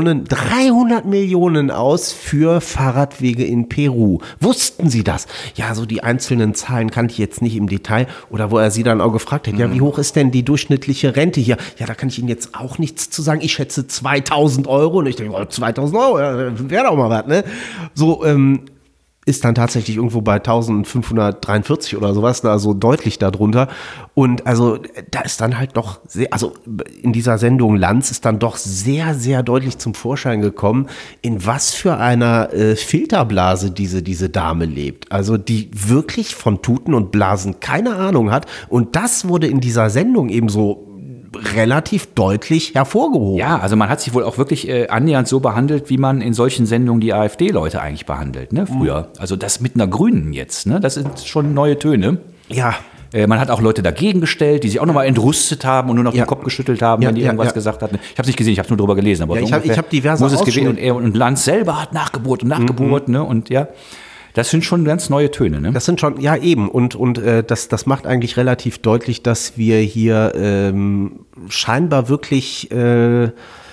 Speaker 1: Millionen aus für Fahrradwege in Peru. Wussten Sie das? Ja, so die einzelnen Zahlen kannte ich jetzt nicht im Detail. Oder wo er sie dann auch gefragt hat, ja, wie hoch ist denn die durchschnittliche Rente hier? Ja, da kann ich Ihnen jetzt auch nichts zu sagen. Ich schätze 2.000 Euro. Und ich denke, 2.000 Euro, wäre doch mal was, ne? So, ist dann tatsächlich irgendwo bei 1543 oder sowas, also deutlich darunter. Und also da ist dann halt doch sehr, also in dieser Sendung Lanz ist dann doch sehr, sehr deutlich zum Vorschein gekommen, in was für einer Filterblase diese Dame lebt. Also die wirklich von Tuten und Blasen keine Ahnung hat. Und das wurde in dieser Sendung eben so relativ deutlich hervorgehoben.
Speaker 2: Ja, also man hat sich wohl auch wirklich annähernd so behandelt, wie man in solchen Sendungen die AfD-Leute eigentlich behandelt, ne, früher. Also das mit einer Grünen jetzt, ne, das sind schon neue Töne.
Speaker 1: Ja.
Speaker 2: Man hat auch Leute dagegen gestellt, die sich auch nochmal entrüstet haben und nur noch den Kopf geschüttelt haben, wenn die irgendwas gesagt hatten. Ich habe es nicht gesehen, ich habe es nur drüber gelesen. Aber
Speaker 1: ich hab diverse
Speaker 2: Ausschnitte. Und Lanz selber hat nachgebohrt, ne, und ja. Das sind schon ganz neue Töne, ne?
Speaker 1: Das sind schon, ja eben. Und das macht eigentlich relativ deutlich, dass wir hier scheinbar wirklich, wie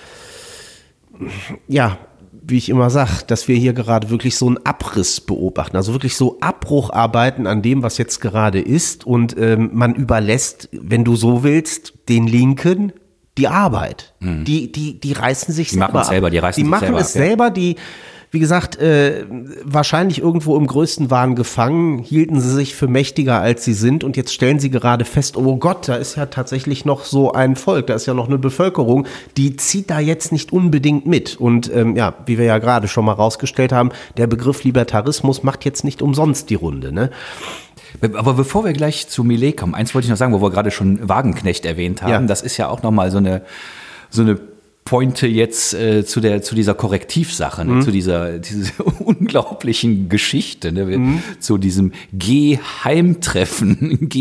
Speaker 1: ich immer sage, dass wir hier gerade wirklich so einen Abriss beobachten. Also wirklich so Abbrucharbeiten an dem, was jetzt gerade ist. Und man überlässt, wenn du so willst, den Linken die Arbeit. Die reißen sich selber ab. Die machen es selber, wie gesagt, wahrscheinlich irgendwo im größten Wahn gefangen, hielten sie sich für mächtiger, als sie sind. Und jetzt stellen sie gerade fest, oh Gott, da ist ja tatsächlich noch so ein Volk, da ist ja noch eine Bevölkerung, die zieht da jetzt nicht unbedingt mit. Und wie wir ja gerade schon mal rausgestellt haben, der Begriff Libertarismus macht jetzt nicht umsonst die Runde, ne?
Speaker 2: Aber bevor wir gleich zu Millet kommen, eins wollte ich noch sagen, wo wir gerade schon Wagenknecht erwähnt haben, das ist ja auch nochmal so eine Pointe jetzt zu dieser Korrektivsache, ne? Zu dieser unglaublichen Geschichte, ne? Zu diesem Geheimtreffen.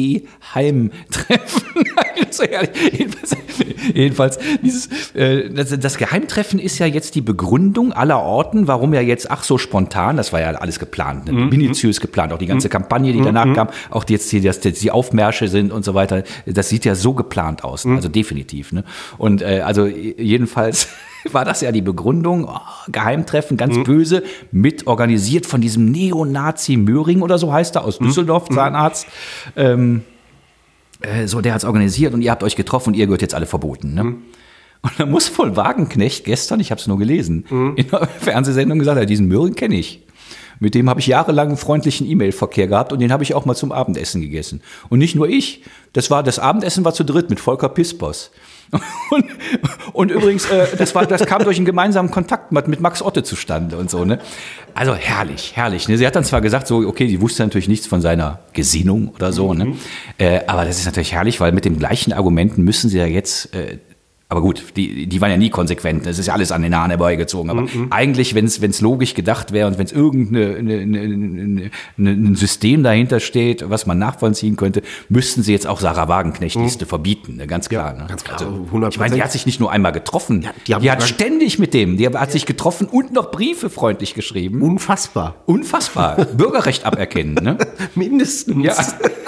Speaker 2: Also, jedenfalls das Geheimtreffen ist ja jetzt die Begründung aller Orten, warum ja jetzt so spontan, das war ja alles geplant, ne? Minutiös geplant, auch die ganze Kampagne, die danach kam, auch die Aufmärsche sind und so weiter, das sieht ja so geplant aus, also definitiv, ne? Und also jedenfalls war das ja die Begründung, Geheimtreffen, ganz böse, mit organisiert von diesem Neonazi Möhring oder so heißt er, aus Düsseldorf, Zahnarzt. Der hat es organisiert und ihr habt euch getroffen und ihr gehört jetzt alle verboten. Ne? Und da muss wohl Wagenknecht gestern, ich habe es nur gelesen, in einer Fernsehsendung gesagt, diesen Möhring kenne ich. Mit dem habe ich jahrelang einen freundlichen E-Mail-Verkehr gehabt und den habe ich auch mal zum Abendessen gegessen. Und nicht nur ich, das Abendessen war zu dritt mit Volker Pispers. Und übrigens, das kam durch einen gemeinsamen Kontakt mit Max Otte zustande und so, ne? Also herrlich, herrlich. Ne? Sie hat dann zwar gesagt, so, okay, sie wusste natürlich nichts von seiner Gesinnung oder so, ne? Aber das ist natürlich herrlich, weil mit den gleichen Argumenten müssen sie ja jetzt, aber gut, die waren ja nie konsequent, das ist ja alles an den Haaren herbeigezogen. Aber eigentlich, wenn es logisch gedacht wäre und wenn es irgendein System dahinter steht, was man nachvollziehen könnte, müssten sie jetzt auch Sarah Wagenknecht-Liste verbieten, ne? Ganz klar. Ne?
Speaker 1: Ganz klar,
Speaker 2: Also,
Speaker 1: 100%.
Speaker 2: ich meine, die hat sich nicht nur einmal getroffen, die hat ständig mit dem, die hat sich getroffen und noch Briefe freundlich geschrieben.
Speaker 1: Unfassbar.
Speaker 2: Bürgerrecht aberkennen. Ne?
Speaker 1: Mindestens.
Speaker 2: Ja.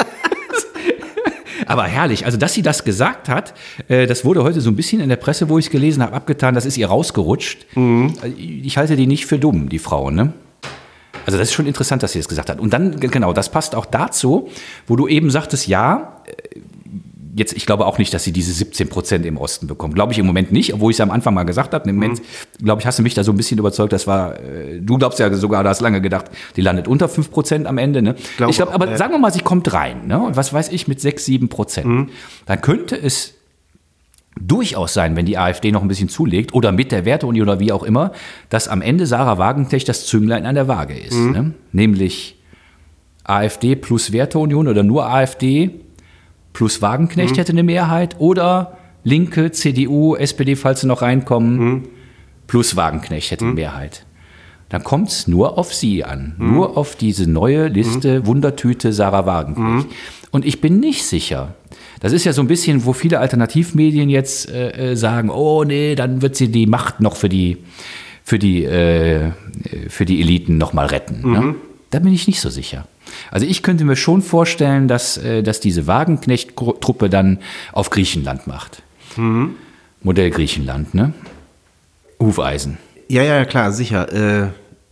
Speaker 2: Aber herrlich, also dass sie das gesagt hat, das wurde heute so ein bisschen in der Presse, wo ich es gelesen habe, abgetan, das ist ihr rausgerutscht. Ich halte die nicht für dumm, die Frau, ne? Also das ist schon interessant, dass sie das gesagt hat. Und dann, genau, das passt auch dazu, wo du eben sagtest, ja, jetzt, ich glaube auch nicht, dass sie diese 17% im Osten bekommt. Glaube ich im Moment nicht, obwohl ich es am Anfang mal gesagt habe. Im Moment, glaube ich, hast du mich da so ein bisschen überzeugt. Du glaubst ja sogar, du hast lange gedacht, die landet unter 5% am Ende. Ne? Ich glaube, aber sagen wir mal, sie kommt rein. Ne? Und was weiß ich, mit 6-7%. Dann könnte es durchaus sein, wenn die AfD noch ein bisschen zulegt oder mit der Werteunion oder wie auch immer, dass am Ende Sarah Wagenknecht das Zünglein an der Waage ist. Ne? Nämlich AfD plus Werteunion oder nur AfD plus Wagenknecht hätte eine Mehrheit oder Linke, CDU, SPD, falls sie noch reinkommen, plus Wagenknecht hätte eine Mehrheit. Dann kommt es nur auf sie an, nur auf diese neue Liste Wundertüte Sarah Wagenknecht. Und ich bin nicht sicher, das ist ja so ein bisschen, wo viele Alternativmedien jetzt sagen, oh nee, dann wird sie die Macht noch für die Eliten noch mal retten. Ne? Da bin ich nicht so sicher. Also ich könnte mir schon vorstellen, dass diese Wagenknecht-Truppe dann auf Griechenland macht. Modell Griechenland, ne? Hufeisen.
Speaker 1: Ja, klar, sicher.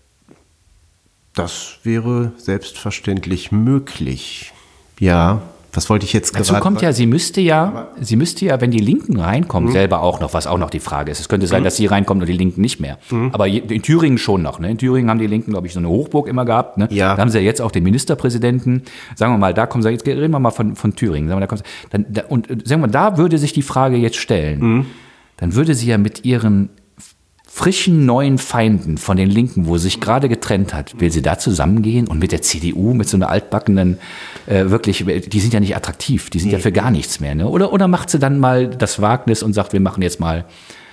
Speaker 1: Das wäre selbstverständlich möglich. Ja, was wollte ich jetzt gerade
Speaker 2: sagen? Dazu kommt ja, sie müsste ja, wenn die Linken reinkommen, selber auch noch, was auch noch die Frage ist. Es könnte sein, dass sie reinkommen und die Linken nicht mehr. Aber in Thüringen schon noch. Ne? In Thüringen haben die Linken, glaube ich, so eine Hochburg immer gehabt. Ne?
Speaker 1: Ja.
Speaker 2: Da haben sie ja jetzt auch den Ministerpräsidenten. Sagen wir mal, da kommen sie, jetzt reden wir mal von Thüringen. Sagen wir mal, da würde sich die Frage jetzt stellen. Dann würde sie ja mit ihren frischen neuen Feinden von den Linken, wo sie sich gerade getrennt hat, will sie da zusammengehen und mit der CDU, mit so einer altbackenen, wirklich, die sind ja nicht attraktiv, die sind ja für gar nichts mehr. Ne? Oder macht sie dann mal das Wagnis und sagt, wir machen jetzt mal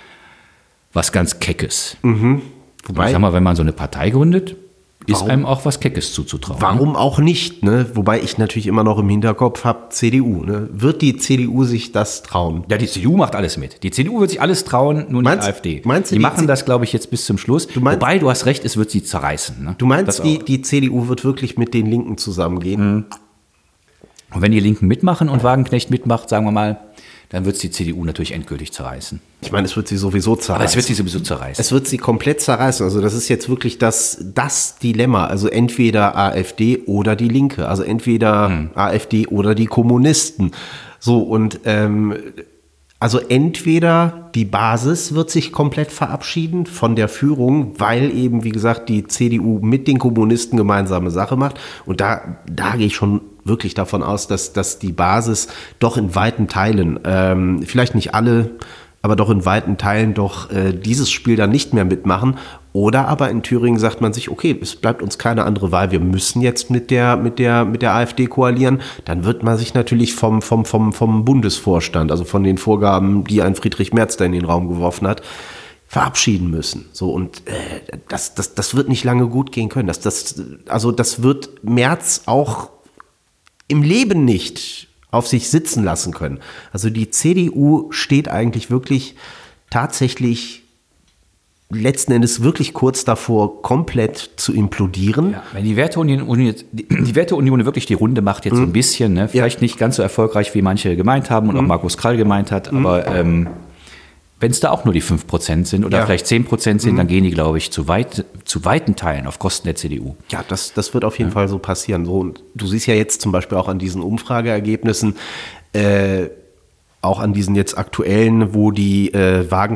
Speaker 2: was ganz Keckes. Wobei, sag mal, wenn man so eine Partei gründet, ist einem auch was Keckes zuzutrauen.
Speaker 1: Warum auch nicht? Ne? Wobei ich natürlich immer noch im Hinterkopf habe, CDU. Ne? Wird die CDU sich das trauen?
Speaker 2: Ja, die CDU macht alles mit. Die CDU wird sich alles trauen, nur nicht die AfD.
Speaker 1: Meinst du,
Speaker 2: die machen das, glaube ich, jetzt bis zum Schluss. Wobei, du hast recht, es wird sie zerreißen. Ne?
Speaker 1: Du meinst, die CDU wird wirklich mit den Linken zusammengehen?
Speaker 2: Und wenn die Linken mitmachen und Wagenknecht mitmacht, sagen wir mal, dann wird es die CDU natürlich endgültig zerreißen.
Speaker 1: Ich meine, es wird sie sowieso zerreißen.
Speaker 2: Aber es wird sie sowieso zerreißen.
Speaker 1: Es wird sie komplett zerreißen. Also das ist jetzt wirklich das Dilemma. Also entweder AfD oder die Linke. Also entweder AfD oder die Kommunisten. So, und also entweder die Basis wird sich komplett verabschieden von der Führung, weil eben, wie gesagt, die CDU mit den Kommunisten gemeinsame Sache macht. Und da gehe ich schon wirklich davon aus, dass die Basis doch in weiten Teilen, vielleicht nicht alle, aber doch in weiten Teilen doch dieses Spiel dann nicht mehr mitmachen. Oder aber in Thüringen sagt man sich, okay, es bleibt uns keine andere Wahl, wir müssen jetzt mit der AfD koalieren. Dann wird man sich natürlich vom Bundesvorstand, also von den Vorgaben, die ein Friedrich Merz da in den Raum geworfen hat, verabschieden müssen. So, und das wird nicht lange gut gehen können. Das wird Merz auch im Leben nicht auf sich sitzen lassen können. Also die CDU steht eigentlich wirklich tatsächlich letzten Endes wirklich kurz davor, komplett zu implodieren.
Speaker 2: Ja, wenn die Werteunion wirklich die Runde macht, jetzt so ein bisschen, ne? Vielleicht nicht ganz so erfolgreich, wie manche gemeint haben und auch Markus Krall gemeint hat, aber wenn es da auch nur die 5% sind oder vielleicht 10% sind, dann gehen die, glaube ich, zu weiten Teilen auf Kosten der CDU.
Speaker 1: Ja, das wird auf jeden Fall so passieren. So, und du siehst ja jetzt zum Beispiel auch an diesen Umfrageergebnissen, auch an diesen jetzt aktuellen, wo die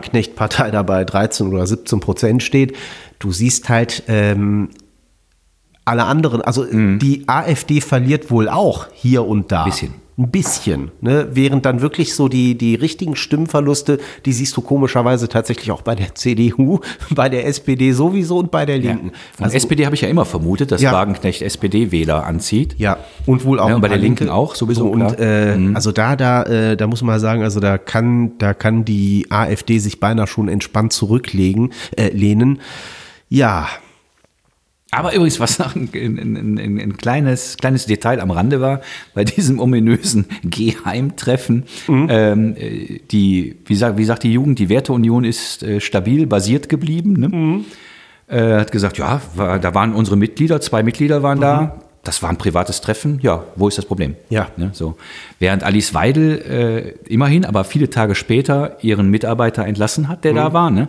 Speaker 1: Wagenknecht-Partei da bei 13 oder 17% steht. Du siehst halt, alle anderen, also die AfD verliert wohl auch hier und da. Ein bisschen, ne? Während dann wirklich so die richtigen Stimmverluste, die siehst du komischerweise tatsächlich auch bei der CDU, bei der SPD sowieso und bei der Linken.
Speaker 2: Von SPD habe ich ja immer vermutet, dass Wagenknecht SPD-Wähler anzieht.
Speaker 1: Ja, und wohl auch
Speaker 2: und bei der Linken auch sowieso.
Speaker 1: So, und also da muss man sagen, also da kann die AfD sich beinahe schon entspannt lehnen. Ja.
Speaker 2: Aber übrigens, was noch ein kleines Detail am Rande war, bei diesem ominösen Geheimtreffen, wie sagt die Jugend, die Werteunion ist stabil basiert geblieben. Ne? Hat gesagt, ja, da waren unsere Mitglieder, 2 Mitglieder waren da. Das war ein privates Treffen. Ja, wo ist das Problem?
Speaker 1: Ja.
Speaker 2: Ne, so. Während Alice Weidel immerhin, aber viele Tage später ihren Mitarbeiter entlassen hat, der da war, ne?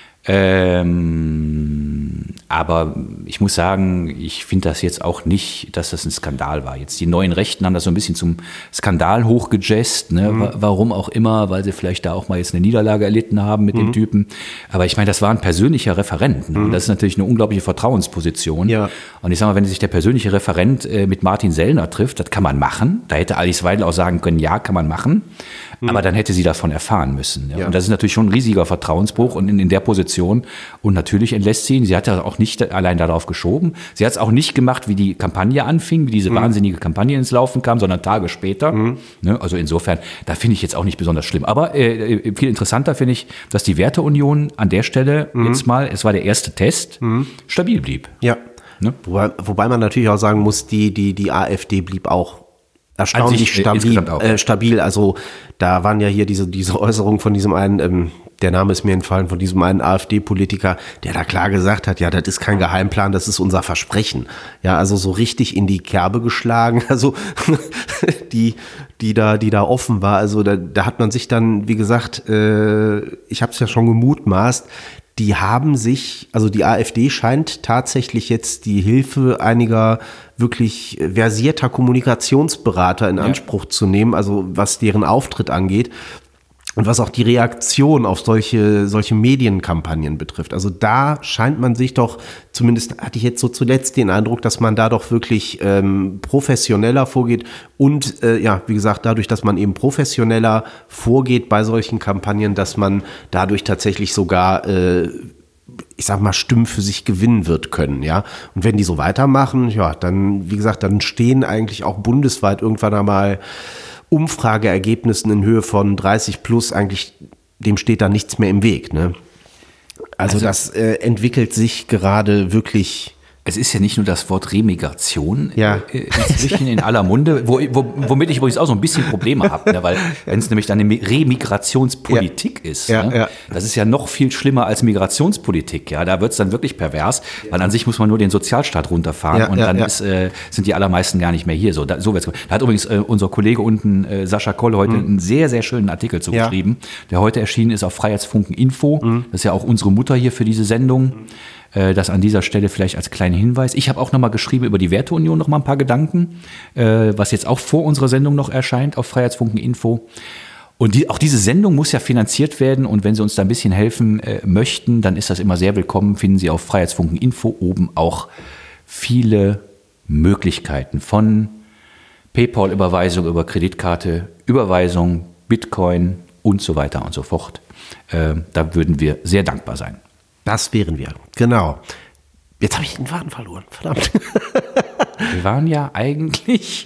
Speaker 2: Aber ich muss sagen, ich finde das jetzt auch nicht, dass das ein Skandal war. Jetzt die neuen Rechten haben das so ein bisschen zum Skandal hochgejazzt, ne? Warum auch immer, weil sie vielleicht da auch mal jetzt eine Niederlage erlitten haben mit dem Typen. Aber ich meine, das war ein persönlicher Referent. Ne? Und das ist natürlich eine unglaubliche Vertrauensposition.
Speaker 1: Ja.
Speaker 2: Und ich sage mal, wenn sich der persönliche Referent mit Martin Sellner trifft, das kann man machen. Da hätte Alice Weidel auch sagen können, ja, kann man machen. Aber dann hätte sie davon erfahren müssen. Ja? Und das ist natürlich schon ein riesiger Vertrauensbruch und in der Position. Und natürlich entlässt sie ihn. Sie hat ja auch nicht allein darauf geschoben. Sie hat es auch nicht gemacht, wie die Kampagne anfing, wie diese wahnsinnige Kampagne ins Laufen kam, sondern Tage später. Ne? Also insofern, da finde ich jetzt auch nicht besonders schlimm. Aber viel interessanter finde ich, dass die Werteunion an der Stelle jetzt mal, es war der erste Test, stabil blieb.
Speaker 1: Ja. Ne? Wobei man natürlich auch sagen muss, die AfD blieb auch erstaunlich stabil. Also da waren ja hier diese Äußerungen von diesem einen, der Name ist mir entfallen, von diesem einen AfD-Politiker, der da klar gesagt hat, ja, das ist kein Geheimplan, das ist unser Versprechen. Ja, also so richtig in die Kerbe geschlagen, also die da offen war. Also da hat man sich dann, wie gesagt, ich habe es ja schon gemutmaßt, die haben sich, also die AfD scheint tatsächlich jetzt die Hilfe einiger wirklich versierter Kommunikationsberater in Anspruch zu nehmen, also was deren Auftritt angeht und was auch die Reaktion auf solche Medienkampagnen betrifft. Also da scheint man sich doch, zumindest hatte ich jetzt so zuletzt den Eindruck, dass man da doch wirklich professioneller vorgeht und wie gesagt, dadurch, dass man eben professioneller vorgeht bei solchen Kampagnen, dass man dadurch tatsächlich sogar ich sag mal, Stimmen für sich gewinnen wird können, ja. Und wenn die so weitermachen, ja, dann, wie gesagt, dann stehen eigentlich auch bundesweit irgendwann einmal Umfrageergebnissen in Höhe von 30 plus, eigentlich, dem steht da nichts mehr im Weg, ne? Also das entwickelt sich gerade wirklich.
Speaker 2: Es ist ja nicht nur das Wort Remigration inzwischen in aller Munde, womit ich übrigens auch so ein bisschen Probleme habe, ne? Weil wenn es nämlich dann eine Remigrationspolitik ist, ne? Das ist ja noch viel schlimmer als Migrationspolitik, ja, da wird es dann wirklich pervers, weil an sich muss man nur den Sozialstaat runterfahren und dann sind die allermeisten gar nicht mehr hier. So wird's. Da hat übrigens unser Kollege unten, Sascha Koll, heute einen sehr, sehr schönen Artikel zugeschrieben, der heute erschienen ist auf Freiheitsfunken Info. Das ist ja auch unsere Mutter hier für diese Sendung. Das an dieser Stelle vielleicht als kleinen Hinweis. Ich habe auch nochmal geschrieben über die Werteunion noch mal ein paar Gedanken, was jetzt auch vor unserer Sendung noch erscheint auf Freiheitsfunken Info. Und auch diese Sendung muss ja finanziert werden und wenn Sie uns da ein bisschen helfen möchten, dann ist das immer sehr willkommen. Finden Sie auf Freiheitsfunken Info oben auch viele Möglichkeiten von PayPal-Überweisung über Kreditkarte, Überweisung, Bitcoin und so weiter und so fort. Da würden wir sehr dankbar sein.
Speaker 1: Das wären wir, genau. Jetzt habe ich den Faden verloren, verdammt.
Speaker 2: Wir waren ja eigentlich,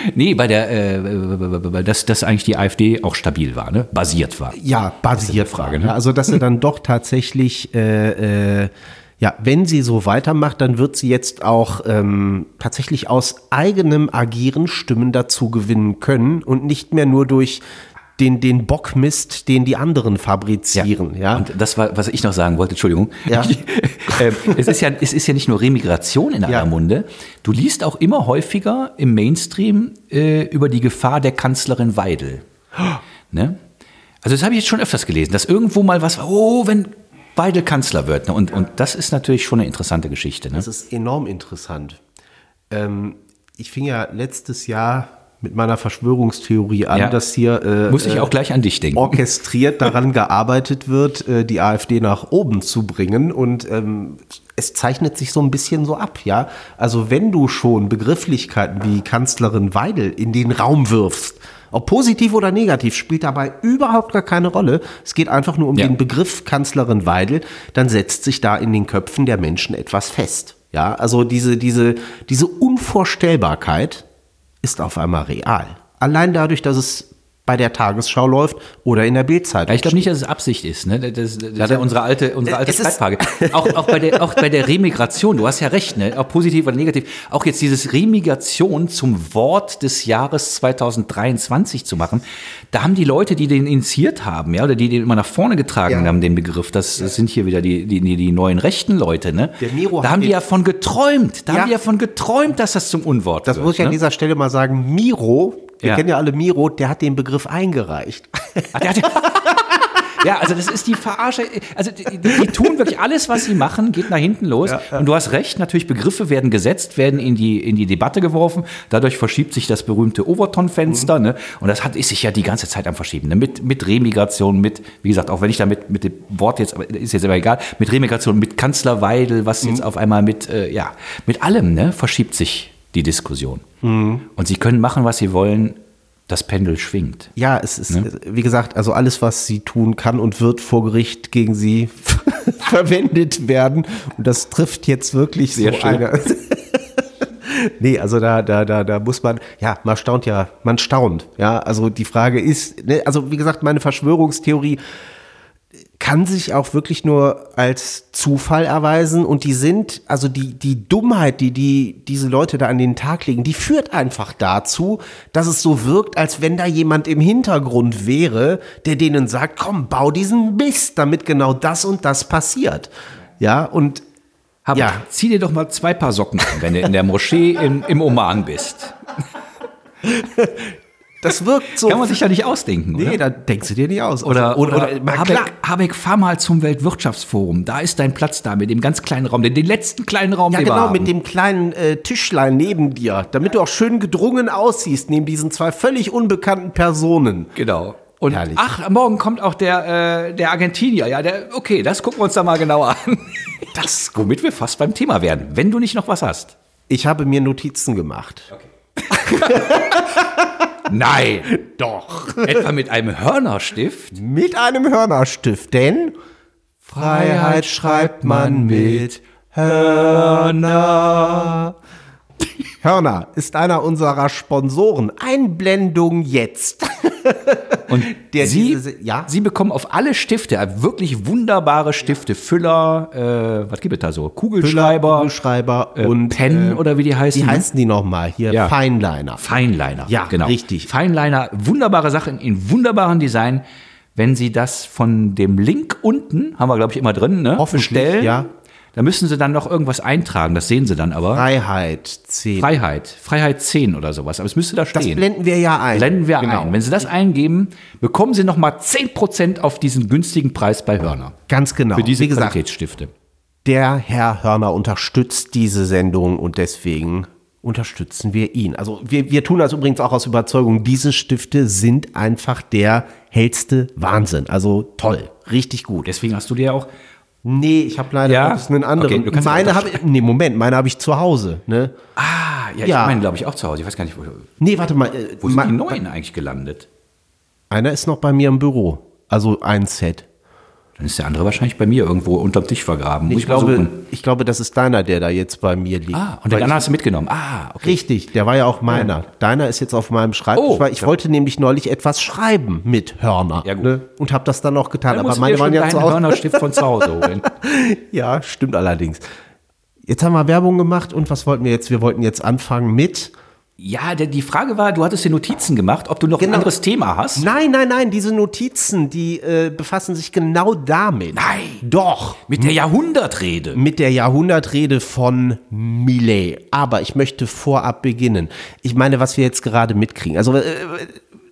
Speaker 2: dass eigentlich die AfD auch stabil war, ne? Basiert war.
Speaker 1: Ja, basiert Frage, ne? Also dass sie dann doch tatsächlich, wenn sie so weitermacht, dann wird sie jetzt auch tatsächlich aus eigenem Agieren Stimmen dazu gewinnen können und nicht mehr nur durch den Bockmist, den die anderen fabrizieren. Ja.
Speaker 2: Und das war, was ich noch sagen wollte, Entschuldigung. Ja. Es ist ja nicht nur Remigration in aller Munde. Du liest auch immer häufiger im Mainstream über die Gefahr der Kanzlerin Weidel. Ne? Also das habe ich jetzt schon öfters gelesen, dass irgendwo mal was war, wenn Weidel Kanzler wird. Ne? Und das ist natürlich schon eine interessante Geschichte. Ne?
Speaker 1: Das ist enorm interessant. Ich fing ja letztes Jahr mit meiner Verschwörungstheorie an, dass hier
Speaker 2: muss ich auch gleich an dich denken.
Speaker 1: Orchestriert daran gearbeitet wird, die AfD nach oben zu bringen. Und es zeichnet sich so ein bisschen so ab, ja. Also wenn du schon Begrifflichkeiten wie Kanzlerin Weidel in den Raum wirfst, ob positiv oder negativ, spielt dabei überhaupt gar keine Rolle. Es geht einfach nur um den Begriff Kanzlerin Weidel, dann setzt sich da in den Köpfen der Menschen etwas fest. Ja, also diese Unvorstellbarkeit ist auf einmal real. Allein dadurch, dass es bei der Tagesschau läuft oder in der Bild-Zeitung.
Speaker 2: Ja, ich glaube nicht, dass es Absicht ist. Ne? Das ist ja unsere alte Streitfrage. Auch bei der Remigration, du hast ja recht, ne? Auch positiv oder negativ. Auch jetzt dieses Remigration zum Wort des Jahres 2023 zu machen, da haben die Leute, die den initiiert haben, ja, oder die den immer nach vorne getragen haben, den Begriff, das sind hier wieder die neuen rechten Leute, ne? Da haben die ja von geträumt. Haben die ja von geträumt, dass das zum Unwort wird.
Speaker 1: Das muss ich an dieser Stelle mal sagen. Miro, wir kennen ja alle Miro, der hat den Begriff eingereicht.
Speaker 2: Ja, also das ist die Verarsche. Also die tun wirklich alles, was sie machen, geht nach hinten los. Ja. Und du hast recht, natürlich Begriffe werden gesetzt, werden in die Debatte geworfen. Dadurch verschiebt sich das berühmte Overton-Fenster. Ne? Und das ist sich ja die ganze Zeit am Verschieben. Ne? Mit Remigration, wie gesagt, auch wenn ich da mit dem Wort jetzt, ist jetzt aber egal, mit Remigration, mit Kanzler Weidel, was jetzt auf einmal mit allem, ne, verschiebt sich die Diskussion. Und sie können machen, was sie wollen. Das Pendel schwingt.
Speaker 1: Ja, es ist, wie gesagt, also alles, was sie tun kann und wird vor Gericht gegen sie verwendet werden. Und das trifft jetzt wirklich
Speaker 2: sehr
Speaker 1: so eine. Nee, also da muss man, man staunt. Ja, also die Frage ist, ne, also wie gesagt, meine Verschwörungstheorie kann sich auch wirklich nur als Zufall erweisen und die Dummheit, die diese Leute da an den Tag legen, die führt einfach dazu, dass es so wirkt, als wenn da jemand im Hintergrund wäre, der denen sagt, komm, bau diesen Mist, damit genau das und das passiert. Ja, und
Speaker 2: zieh dir doch mal 2 Paar Socken an, wenn du in der Moschee im Oman bist.
Speaker 1: Das wirkt so.
Speaker 2: Kann man sich ja nicht ausdenken, oder?
Speaker 1: Nee, da denkst du dir nicht aus.
Speaker 2: Oder Habeck, fahr mal zum Weltwirtschaftsforum. Da ist dein Platz da mit dem ganz kleinen Raum, den letzten kleinen Raum, den wir haben.
Speaker 1: Mit dem kleinen Tischlein neben dir, damit du auch schön gedrungen aussiehst, neben diesen 2 völlig unbekannten Personen.
Speaker 2: Genau. Und
Speaker 1: herrlich.
Speaker 2: Morgen kommt auch der Argentinier. Ja, das gucken wir uns da mal genauer an. Womit wir fast beim Thema werden, wenn du nicht noch was hast.
Speaker 1: Ich habe mir Notizen gemacht.
Speaker 2: Okay. Nein, doch. Etwa mit einem Hörnerstift?
Speaker 1: Mit einem Hörnerstift, denn Freiheit schreibt man mit Hörner. Hörner ist einer unserer Sponsoren. Einblendung jetzt.
Speaker 2: Und Sie bekommen auf alle Stifte, wirklich wunderbare Stifte, Füller, was gibt es da so? Kugelschreiber
Speaker 1: und
Speaker 2: Pen oder wie die heißen.
Speaker 1: Wie heißen die nochmal? Hier, Fineliner.
Speaker 2: Fineliner,
Speaker 1: ja,
Speaker 2: genau.
Speaker 1: Richtig.
Speaker 2: Fineliner, wunderbare Sachen in wunderbaren Design. Wenn Sie das von dem Link unten, haben wir glaube ich immer drin, ne? Bestellen,
Speaker 1: ja.
Speaker 2: Da müssen Sie dann noch irgendwas eintragen, das sehen Sie dann aber.
Speaker 1: Freiheit 10
Speaker 2: oder sowas, aber es müsste da stehen.
Speaker 1: Das blenden wir ja ein.
Speaker 2: Ein. Wenn Sie das eingeben, bekommen Sie nochmal 10% auf diesen günstigen Preis bei Hörner.
Speaker 1: Ganz genau.
Speaker 2: Für diese Qualitätsstifte.
Speaker 1: Der Herr Hörner unterstützt diese Sendung und deswegen unterstützen wir ihn. Also wir tun das übrigens auch aus Überzeugung. Diese Stifte sind einfach der hellste Wahnsinn. Also toll, richtig gut.
Speaker 2: Deswegen hast du dir auch...
Speaker 1: Nee, ich habe leider einen anderen.
Speaker 2: Okay,
Speaker 1: meine habe ich zu Hause. Ne?
Speaker 2: Ich meine, glaube ich, auch zu Hause. Ich weiß gar nicht, wo.
Speaker 1: Nee, warte mal.
Speaker 2: Wo sind die neuen eigentlich gelandet?
Speaker 1: Einer ist noch bei mir im Büro. Also ein Set.
Speaker 2: Dann ist der andere wahrscheinlich bei mir irgendwo unterm Tisch vergraben.
Speaker 1: Ich glaube, das ist deiner, der da jetzt bei mir liegt.
Speaker 2: Und den anderen hast du mitgenommen. Okay.
Speaker 1: Richtig, der war ja auch meiner. Ja. Deiner ist jetzt auf meinem Schreibtisch, weil ich wollte nämlich neulich etwas schreiben mit Hörner.
Speaker 2: Ja, gut.
Speaker 1: Ne? Und habe das dann noch getan.
Speaker 2: Aber meine waren ja zu Hause. Hörnerstift von zu Hause holen.
Speaker 1: Ja, stimmt allerdings. Jetzt haben wir Werbung gemacht und was wollten wir jetzt? Wir wollten jetzt anfangen mit...
Speaker 2: Ja, die Frage war, du hattest dir Notizen gemacht, ob du noch ein anderes Thema hast.
Speaker 1: Nein, diese Notizen, die befassen sich genau damit.
Speaker 2: Nein.
Speaker 1: Doch.
Speaker 2: Mit der Jahrhundertrede.
Speaker 1: Mit der Jahrhundertrede von Millet. Aber ich möchte vorab beginnen. Ich meine, was wir jetzt gerade mitkriegen. Also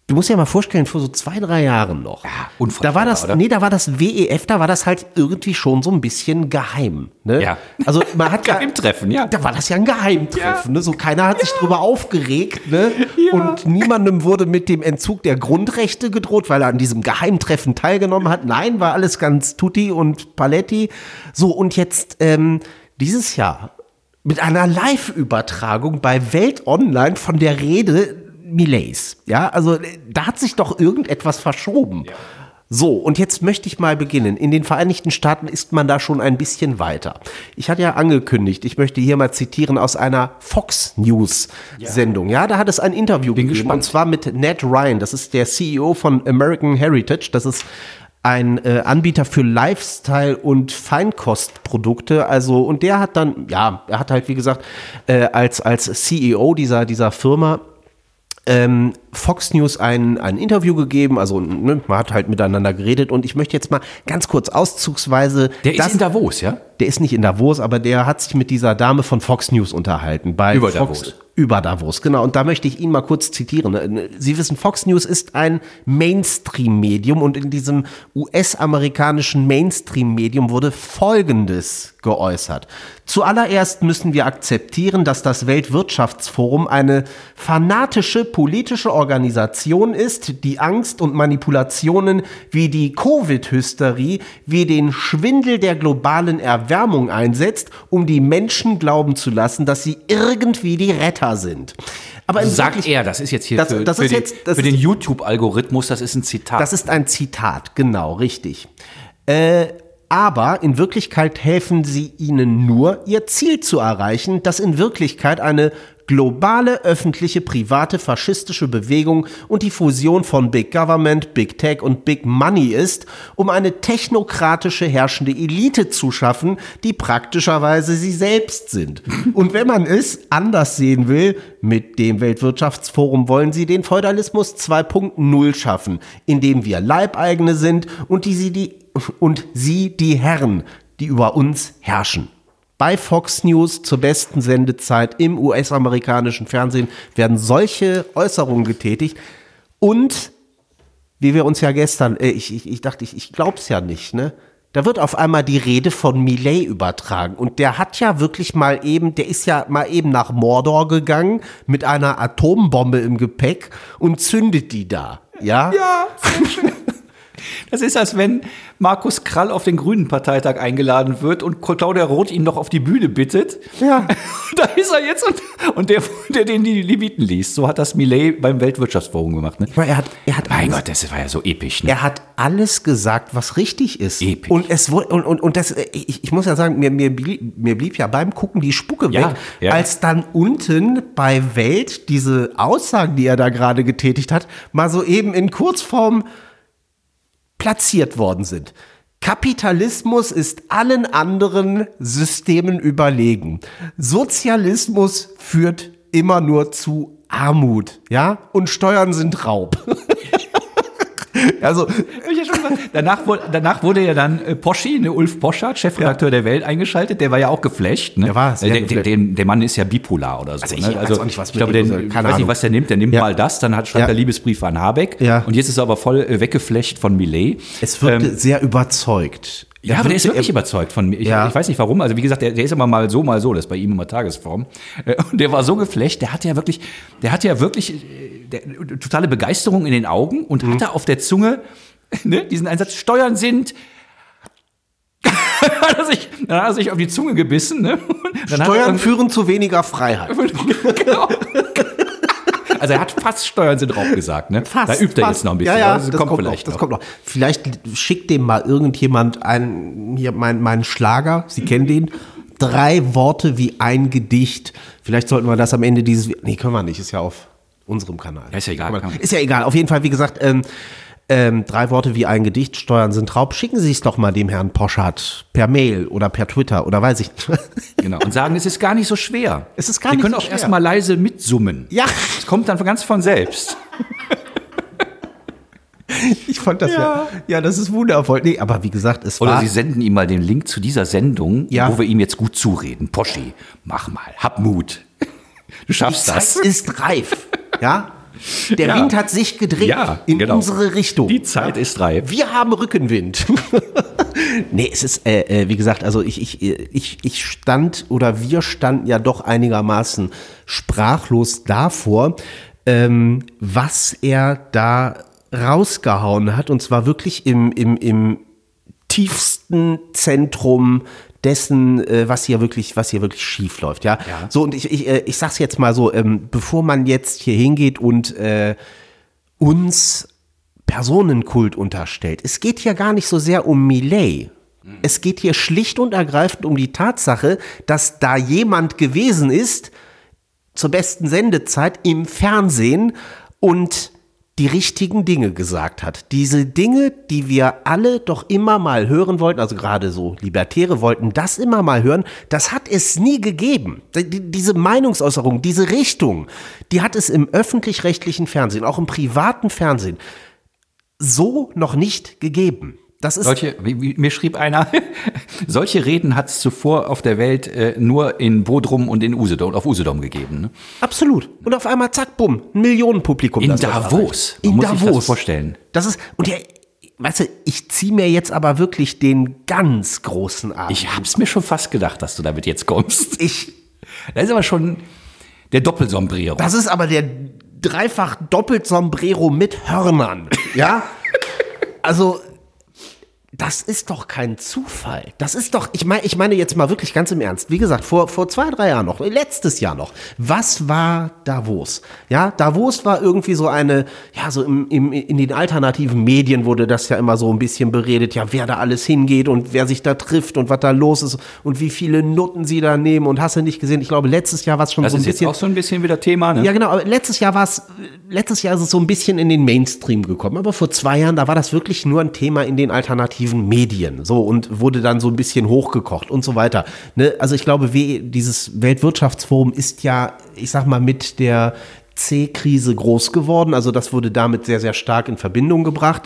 Speaker 1: Du musst dir mal vorstellen, vor so 2, 3 Jahren noch. Ja,
Speaker 2: unvorstellbar,
Speaker 1: da war das WEF, da war das halt irgendwie schon so ein bisschen geheim. Ne?
Speaker 2: Ja.
Speaker 1: Also man hat
Speaker 2: Geheimtreffen, ja.
Speaker 1: Da war das ja ein Geheimtreffen. Ne? So keiner hat sich drüber aufgeregt. Ne?
Speaker 2: Ja.
Speaker 1: Und niemandem wurde mit dem Entzug der Grundrechte gedroht, weil er an diesem Geheimtreffen teilgenommen hat. Nein, war alles ganz tutti und paletti. So, und jetzt dieses Jahr mit einer Live-Übertragung bei Welt Online von der Rede Millets. Ja, also da hat sich doch irgendetwas verschoben. Ja. So, und jetzt möchte ich mal beginnen. In den Vereinigten Staaten ist man da schon ein bisschen weiter. Ich hatte ja angekündigt, ich möchte hier mal zitieren aus einer Fox News Sendung. Ja, da hat es ein Interview gegeben, und zwar mit Ned Ryan. Das ist der CEO von American Heritage. Das ist ein Anbieter für Lifestyle- und Feinkostprodukte. Also, und der hat dann, er hat halt, wie gesagt, als CEO dieser Firma Fox News ein Interview gegeben, also man hat halt miteinander geredet, und ich möchte jetzt mal ganz kurz auszugsweise.
Speaker 2: Der ist in Davos, ja?
Speaker 1: Der ist nicht in Davos, aber der hat sich mit dieser Dame von Fox News unterhalten.
Speaker 2: Über Davos.
Speaker 1: Über Davos, genau. Und da möchte ich ihn mal kurz zitieren. Sie wissen, Fox News ist ein Mainstream-Medium, und in diesem US-amerikanischen Mainstream-Medium wurde Folgendes geäußert. Zuallererst müssen wir akzeptieren, dass das Weltwirtschaftsforum eine fanatische politische Organisation ist, die Angst und Manipulationen wie die Covid-Hysterie, wie den Schwindel der globalen Erwärmung einsetzt, um die Menschen glauben zu lassen, dass sie irgendwie die Retter sind. Aber
Speaker 2: sagt er, das ist jetzt hier für den YouTube-Algorithmus, das ist ein Zitat.
Speaker 1: Das ist ein Zitat, genau, richtig. Aber in Wirklichkeit helfen sie ihnen nur, ihr Ziel zu erreichen, das in Wirklichkeit eine globale, öffentliche, private, faschistische Bewegung und die Fusion von Big Government, Big Tech und Big Money ist, um eine technokratische, herrschende Elite zu schaffen, die praktischerweise sie selbst sind. Und wenn man es anders sehen will, mit dem Weltwirtschaftsforum wollen sie den Feudalismus 2.0 schaffen, indem wir Leibeigene sind und sie die Herren, die über uns herrschen. Bei Fox News zur besten Sendezeit im US-amerikanischen Fernsehen werden solche Äußerungen getätigt. Und wie wir uns ja gestern, ich dachte, ich glaub's ja nicht, ne? Da wird auf einmal die Rede von Millet übertragen. Und der hat ja wirklich der ist ja mal eben nach Mordor gegangen mit einer Atombombe im Gepäck und zündet die da. Ja?
Speaker 2: Ja, sehr schön. Das ist, als wenn Markus Krall auf den Grünen-Parteitag eingeladen wird und Claudia Roth ihn noch auf die Bühne bittet.
Speaker 1: Ja.
Speaker 2: Da ist er jetzt und der den die Leviten liest. So hat das Millet beim Weltwirtschaftsforum gemacht. Ne?
Speaker 1: Er hat
Speaker 2: mein Gott, das war ja so episch. Ne?
Speaker 1: Er hat alles gesagt, was richtig ist.
Speaker 2: Episch.
Speaker 1: Und es wurde, und das, ich muss ja sagen, mir blieb ja beim Gucken die Spucke weg, als dann unten bei Welt diese Aussagen, die er da gerade getätigt hat, mal so eben in Kurzform platziert worden sind. Kapitalismus ist allen anderen Systemen überlegen. Sozialismus führt immer nur zu Armut, ja? Und Steuern sind Raub. Also,
Speaker 2: danach wurde ja dann Poschi, ne, Ulf Poschardt, Chefredakteur der Welt, eingeschaltet. Der war ja auch geflasht. Ne?
Speaker 1: Der war es.
Speaker 2: Der Mann ist ja bipolar oder so.
Speaker 1: Also ich weiß auch nicht, was
Speaker 2: ich glaube, weiß nicht, was der nimmt. Der nimmt mal das, dann schreibt er Liebesbriefe an Habeck.
Speaker 1: Ja.
Speaker 2: Und jetzt ist er aber voll weggeflecht von Millet.
Speaker 1: Es wirkte sehr überzeugt.
Speaker 2: Ja, aber der ist wirklich überzeugt von mir. Ich weiß nicht warum. Also wie gesagt, der ist immer mal so. Das ist bei ihm immer Tagesform. Und der war so geflecht. Der hatte ja wirklich totale Begeisterung in den Augen und hatte auf der Zunge diesen Einsatz: Steuern sind. Dann hat er sich auf die Zunge gebissen. Ne?
Speaker 1: Steuern führen zu weniger Freiheit.
Speaker 2: Genau. Also er hat fast Steuern sind Raub gesagt, ne?
Speaker 1: Fast,
Speaker 2: da übt er jetzt noch ein bisschen.
Speaker 1: Ja, das kommt noch. Vielleicht schickt dem mal irgendjemand meinen Schlager, Sie kennen den, 3 Worte wie ein Gedicht. Vielleicht sollten wir das am Ende können wir nicht, ist ja auf unserem Kanal.
Speaker 2: Ja, ist ja egal.
Speaker 1: Ist ja egal, auf jeden Fall, wie gesagt, 3 Worte wie ein Gedicht, Steuern sind Raub. Schicken Sie es doch mal dem Herrn Poschardt per Mail oder per Twitter oder weiß ich.
Speaker 2: Genau, und sagen, es ist gar nicht so schwer.
Speaker 1: Es ist gar nicht so schwer.
Speaker 2: Wir können auch erstmal leise mitsummen.
Speaker 1: Ja.
Speaker 2: Es kommt dann ganz von selbst.
Speaker 1: Ich fand das das ist wundervoll. Nee, aber wie gesagt,
Speaker 2: Oder Sie senden ihm mal den Link zu dieser Sendung, wo wir ihm jetzt gut zureden. Poschi, mach mal, hab Mut. Du schaffst das.
Speaker 1: Die Zeit ist reif. Ja? Der Wind hat sich gedreht in unsere Richtung.
Speaker 2: Die Zeit ist reif.
Speaker 1: Wir haben Rückenwind. Nee, es ist, wie gesagt, also ich stand oder wir standen ja doch einigermaßen sprachlos davor, was er da rausgehauen hat, und zwar wirklich im tiefsten Zentrum dessen, was hier wirklich schief läuft, ja. So, und ich sag's jetzt mal so, bevor man jetzt hier hingeht und uns Personenkult unterstellt. Es geht hier gar nicht so sehr um Milei. Es geht hier schlicht und ergreifend um die Tatsache, dass da jemand gewesen ist, zur besten Sendezeit im Fernsehen und die richtigen Dinge gesagt hat. Diese Dinge, die wir alle doch immer mal hören wollten, also gerade so Libertäre wollten das immer mal hören, das hat es nie gegeben. Diese Meinungsäußerung, diese Richtung, die hat es im öffentlich-rechtlichen Fernsehen, auch im privaten Fernsehen, so noch nicht gegeben. Das ist
Speaker 2: mir schrieb einer, solche Reden hat es zuvor auf der Welt nur in Bodrum und auf Usedom gegeben. Ne?
Speaker 1: Absolut. Und auf einmal, zack, bumm, ein Millionenpublikum.
Speaker 2: In Davos.
Speaker 1: In
Speaker 2: muss
Speaker 1: Davos.
Speaker 2: Ich das vorstellen.
Speaker 1: Das ist, und ja, weißt du, ich ziehe mir jetzt aber wirklich den ganz großen Arm.
Speaker 2: Ich hab's mir schon fast gedacht, dass du damit jetzt kommst. Das ist aber schon der Doppelsombrero.
Speaker 1: Das ist aber der dreifach Doppelsombrero mit Hörnern. Ja? Also, das ist doch kein Zufall. Das ist doch, ich meine jetzt mal wirklich ganz im Ernst. Wie gesagt, vor 2-3 Jahren noch, letztes Jahr noch. Was war Davos? Ja, Davos war irgendwie so eine, ja, so in den alternativen Medien wurde das ja immer so ein bisschen beredet, ja, wer da alles hingeht und wer sich da trifft und was da los ist und wie viele Nutten sie da nehmen und hast du nicht gesehen. Ich glaube, letztes Jahr war es schon
Speaker 2: das
Speaker 1: so ein bisschen.
Speaker 2: Das ist jetzt auch so ein bisschen wieder Thema, ne?
Speaker 1: Ja, genau, aber letztes Jahr ist es so ein bisschen in den Mainstream gekommen. Aber vor 2 Jahren, da war das wirklich nur ein Thema in den alternativen Medien, so, und wurde dann so ein bisschen hochgekocht und so weiter. Ne? Also ich glaube, dieses Weltwirtschaftsforum ist ja, ich sag mal, mit der C-Krise groß geworden. Also das wurde damit sehr, sehr stark in Verbindung gebracht.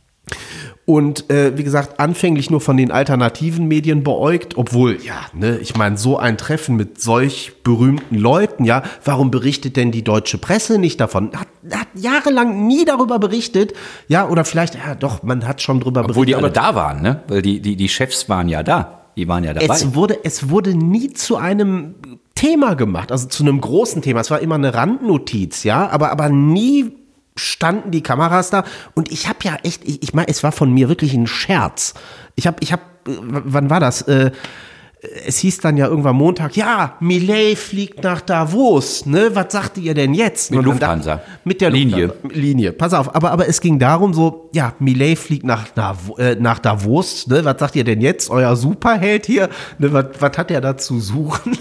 Speaker 1: Und wie gesagt, anfänglich nur von den alternativen Medien beäugt, obwohl, ja, ne, ich meine, so ein Treffen mit solch berühmten Leuten, ja, warum berichtet denn die deutsche Presse nicht davon? Hat jahrelang nie darüber berichtet, ja, oder vielleicht, ja doch, man hat schon drüber berichtet.
Speaker 2: Obwohl die alle da waren, ne, weil die Chefs waren ja da, die waren ja dabei.
Speaker 1: Es wurde nie zu einem Thema gemacht, also zu einem großen Thema, es war immer eine Randnotiz, ja, aber nie standen die Kameras da, und ich habe ja echt, ich meine, es war von mir wirklich ein Scherz. Ich hab, wann war das? Es hieß dann ja irgendwann Montag, ja, Milei fliegt nach Davos, ne? Was sagte ihr denn jetzt?
Speaker 2: Mit Lufthansa.
Speaker 1: Mit der Linie. Pass auf, aber es ging darum so, ja, Milei fliegt nach Davos, ne? Was sagt ihr denn jetzt? Euer Superheld hier, ne? Was hat er da zu suchen?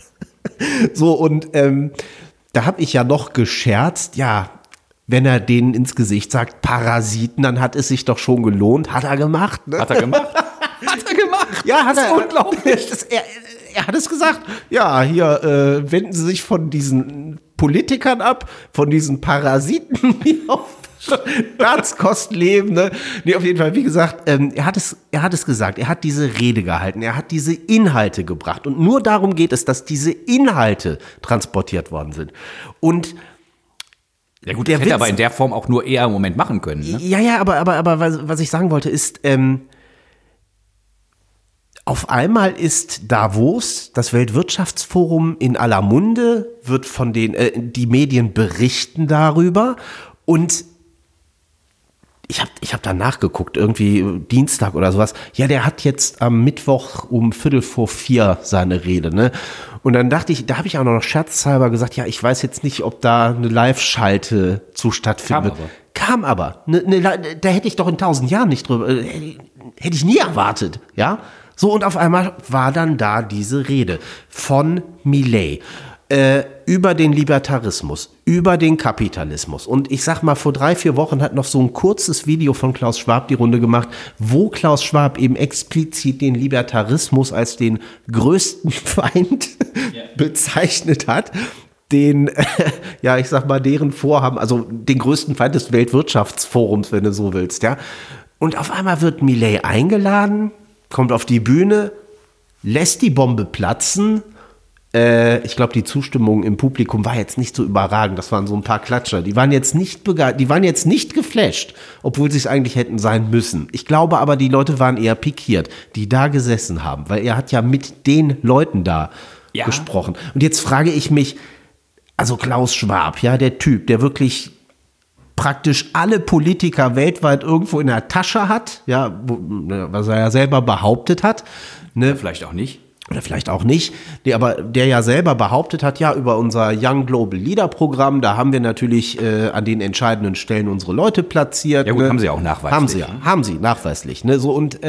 Speaker 1: So, und da habe ich ja noch gescherzt, ja, wenn er denen ins Gesicht sagt, Parasiten, dann hat es sich doch schon gelohnt. Hat er gemacht, ne?
Speaker 2: Hat er gemacht?
Speaker 1: Ja, hat
Speaker 2: das
Speaker 1: er.
Speaker 2: Ist unglaublich.
Speaker 1: Er hat es gesagt. Ja, hier wenden Sie sich von diesen Politikern ab, von diesen Parasiten, die auf Staatskosten leben. Ne? Nee, auf jeden Fall, wie gesagt, er hat es gesagt. Er hat diese Rede gehalten. Er hat diese Inhalte gebracht. Und nur darum geht es, dass diese Inhalte transportiert worden sind. Und
Speaker 2: ja gut, das hätte aber in der Form auch nur eher im Moment machen können. Ne?
Speaker 1: Ja, aber was ich sagen wollte ist, auf einmal ist Davos, das Weltwirtschaftsforum, in aller Munde, wird von die Medien berichten darüber, und ich hab da nachgeguckt, irgendwie Dienstag oder sowas. Ja, der hat jetzt am Mittwoch um 3:45 seine Rede, ne? Und dann dachte ich, da habe ich auch noch scherzhalber gesagt, ja, ich weiß jetzt nicht, ob da eine Live-Schalte zu stattfindet. Kam aber. Da hätte ich doch in 1000 Jahren nicht drüber, hätte ich nie erwartet, ja? So, und auf einmal war dann da diese Rede von Milei über den Libertarismus, über den Kapitalismus. Und ich sag mal, vor 3-4 Wochen hat noch so ein kurzes Video von Klaus Schwab die Runde gemacht, wo Klaus Schwab eben explizit den Libertarismus als den größten Feind bezeichnet hat, den, ja, ich sag mal, deren Vorhaben, also den größten Feind des Weltwirtschaftsforums, wenn du so willst, ja. Und auf einmal wird Milei eingeladen, kommt auf die Bühne, lässt die Bombe platzen Ich glaube, die Zustimmung im Publikum war jetzt nicht so überragend. Das waren so ein paar Klatscher. Die waren jetzt nicht die waren jetzt nicht geflasht, obwohl sie es eigentlich hätten sein müssen. Ich glaube aber, die Leute waren eher pikiert, die da gesessen haben, weil er hat ja mit den Leuten da gesprochen. Und jetzt frage ich mich, also Klaus Schwab, ja, der Typ, der wirklich praktisch alle Politiker weltweit irgendwo in der Tasche hat, ja, was er ja selber behauptet hat. Ne?
Speaker 2: Vielleicht auch nicht.
Speaker 1: Oder vielleicht auch nicht, aber der ja selber behauptet hat, ja, über unser Young Global Leader Programm, da haben wir natürlich an den entscheidenden Stellen unsere Leute platziert.
Speaker 2: Ja gut,
Speaker 1: ne?
Speaker 2: haben sie auch nachweislich.
Speaker 1: Haben sie nachweislich. Ne? So, und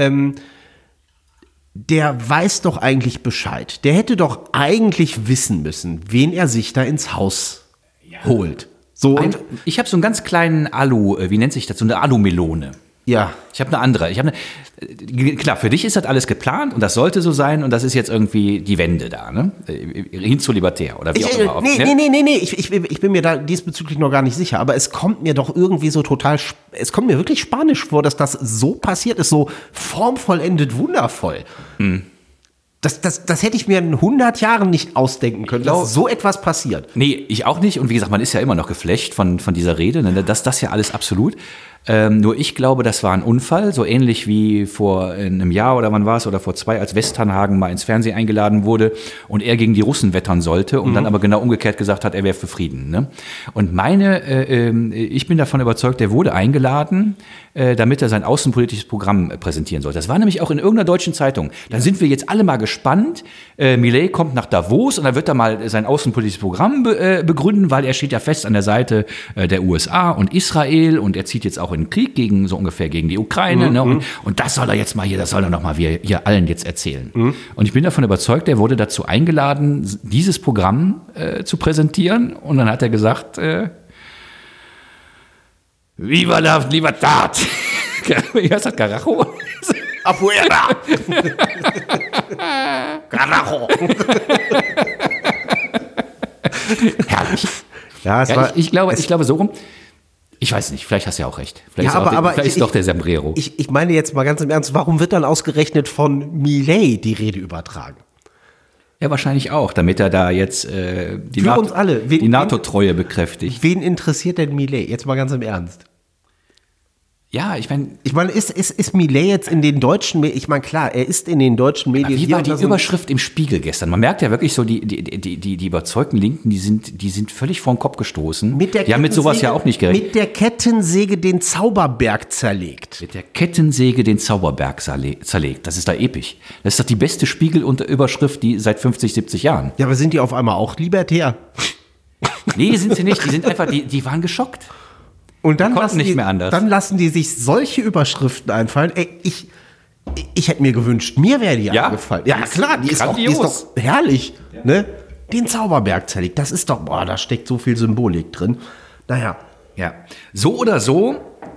Speaker 1: der weiß doch eigentlich Bescheid. Der hätte doch eigentlich wissen müssen, wen er sich da ins Haus holt. So,
Speaker 2: Ich habe so einen ganz kleinen wie nennt sich das, so eine Alumelone.
Speaker 1: Ja.
Speaker 2: Ich habe eine andere. Klar, für dich ist das alles geplant und das sollte so sein und das ist jetzt irgendwie die Wende da, ne? Hin zu Libertär oder wie auch immer.
Speaker 1: Nee. Ich bin mir da diesbezüglich noch gar nicht sicher, aber es kommt mir doch irgendwie so es kommt mir wirklich spanisch vor, dass das so passiert ist, so formvollendet wundervoll. Hm. Das hätte ich mir in 100 Jahren nicht ausdenken können, dass so etwas passiert.
Speaker 2: Nee, ich auch nicht. Und wie gesagt, man ist ja immer noch geflasht von dieser Rede. Ne? Das ja alles absolut. Nur ich glaube, das war ein Unfall, so ähnlich wie vor einem Jahr oder wann war es, oder vor 2, als Westernhagen mal ins Fernsehen eingeladen wurde und er gegen die Russen wettern sollte und dann aber genau umgekehrt gesagt hat, er wäre für Frieden. Ne? Und ich bin davon überzeugt, der wurde eingeladen, damit er sein außenpolitisches Programm präsentieren sollte. Das war nämlich auch in irgendeiner deutschen Zeitung. Dann sind wir jetzt alle mal gespannt. Millet kommt nach Davos und dann wird er mal sein außenpolitisches Programm begründen, weil er steht ja fest an der Seite der USA und Israel und er zieht jetzt auch in den Krieg gegen die Ukraine. Ne? Und das soll er jetzt mal hier allen jetzt erzählen. Und ich bin davon überzeugt, er wurde dazu eingeladen, dieses Programm zu präsentieren. Und dann hat er gesagt, Viva la Libertad! Wie heißt das, Carajo?
Speaker 1: Afuera! Carajo!
Speaker 2: Herrlich.
Speaker 1: Ja,
Speaker 2: ich glaube so rum. Ich weiß nicht, vielleicht hast du ja auch recht. Vielleicht ist doch der Sombrero.
Speaker 1: Ich meine jetzt mal ganz im Ernst, warum wird dann ausgerechnet von Millet die Rede übertragen?
Speaker 2: Ja, wahrscheinlich auch, damit er da jetzt die NATO-Treue bekräftigt.
Speaker 1: Wen interessiert denn Millet? Jetzt mal ganz im Ernst.
Speaker 2: Ja, ich meine,
Speaker 1: ist Millet jetzt in den deutschen Medien, ich meine, klar, er ist in den deutschen Medien.
Speaker 2: Wie war die Überschrift im Spiegel gestern? Man merkt ja wirklich so, die überzeugten Linken, die sind völlig vor den Kopf gestoßen. Die haben mit sowas ja auch nicht gerechnet.
Speaker 1: Mit der Kettensäge den Zauberberg zerlegt.
Speaker 2: Mit der Kettensäge den Zauberberg zerlegt. Das ist da episch. Das ist doch die beste Spiegel-Überschrift, die seit 50, 70 Jahren.
Speaker 1: Ja, aber sind die auf einmal auch libertär?
Speaker 2: Nee, sind sie nicht. Die sind einfach, die waren geschockt.
Speaker 1: Und dann
Speaker 2: lassen
Speaker 1: die sich solche Überschriften einfallen. Ey, ich hätte mir gewünscht, mir wäre die eingefallen. Ja, klar, die ist doch herrlich. Ja. Ne? Den Zauberberg zerlegt, das ist doch, da steckt so viel Symbolik drin. Naja.
Speaker 2: Ja, so oder so,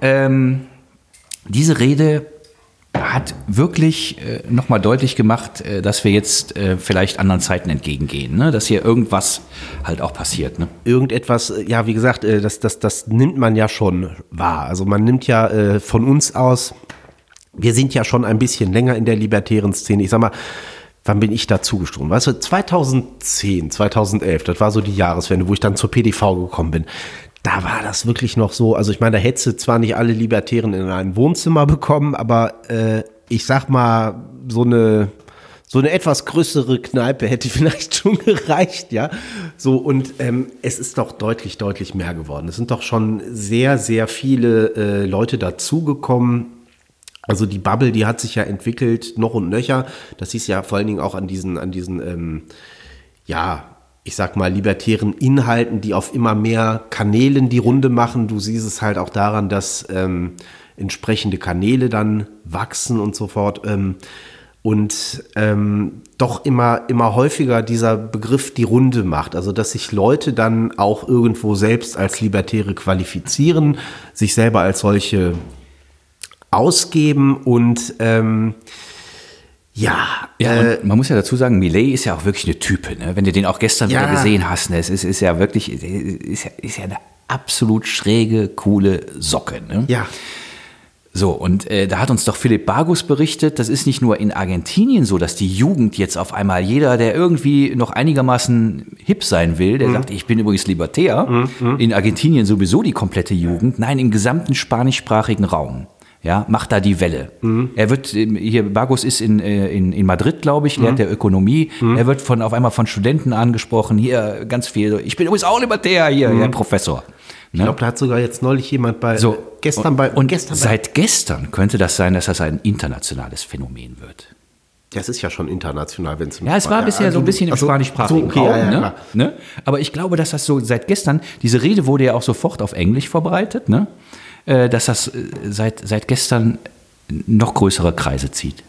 Speaker 2: diese Rede hat wirklich nochmal deutlich gemacht, dass wir jetzt vielleicht anderen Zeiten entgegengehen, ne? Dass hier irgendwas halt auch passiert. Ne?
Speaker 1: Irgendetwas, ja, wie gesagt, das nimmt man ja schon wahr. Also man nimmt ja von uns aus, wir sind ja schon ein bisschen länger in der libertären Szene. Ich sag mal, wann bin ich dazugestoßen? Weißt du, 2010, 2011, das war so die Jahreswende, wo ich dann zur PDV gekommen bin. Da war das wirklich noch so, also ich meine, da hättest du zwar nicht alle Libertären in ein Wohnzimmer bekommen, aber ich sag mal, so eine etwas größere Kneipe hätte vielleicht schon gereicht, ja. So, und es ist doch deutlich mehr geworden. Es sind doch schon sehr, sehr viele Leute dazugekommen. Also die Bubble, die hat sich ja entwickelt, noch und nöcher. Das ist ja vor allen Dingen auch an diesen ich sag mal, libertären Inhalten, die auf immer mehr Kanälen die Runde machen. Du siehst es halt auch daran, dass entsprechende Kanäle dann wachsen und so fort. Doch immer häufiger dieser Begriff die Runde macht. Also, dass sich Leute dann auch irgendwo selbst als Libertäre qualifizieren, sich selber als solche ausgeben und
Speaker 2: und man muss ja dazu sagen, Millet ist ja auch wirklich eine Type, ne? Wenn du den auch gestern wieder gesehen hast, ne? Es ist ja wirklich, ist ja eine absolut schräge, coole Socke, ne?
Speaker 1: Ja.
Speaker 2: So, und da hat uns doch Philipp Bagus berichtet, das ist nicht nur in Argentinien so, dass die Jugend jetzt auf einmal, jeder, der irgendwie noch einigermaßen hip sein will, der sagt, ich bin übrigens libertär, in Argentinien sowieso die komplette Jugend, nein, im gesamten spanischsprachigen Raum. Ja, macht da die Welle. Er wird, hier, Bagus ist in Madrid, glaube ich, lehrt der Ökonomie. Er wird auf einmal von Studenten angesprochen, hier ganz viel, ich bin übrigens auch libertär, hier, Herr Professor.
Speaker 1: Ich glaube, da hat sogar jetzt neulich jemand
Speaker 2: seit gestern könnte das sein, dass das ein internationales Phänomen wird.
Speaker 1: Das ist ja schon international, wenn es
Speaker 2: es war bisher so ein bisschen im spanischsprachigen Raum. Ne? Aber ich glaube, dass das so seit gestern, diese Rede wurde ja auch sofort auf Englisch verbreitet, ne? Dass das seit gestern noch größere Kreise zieht.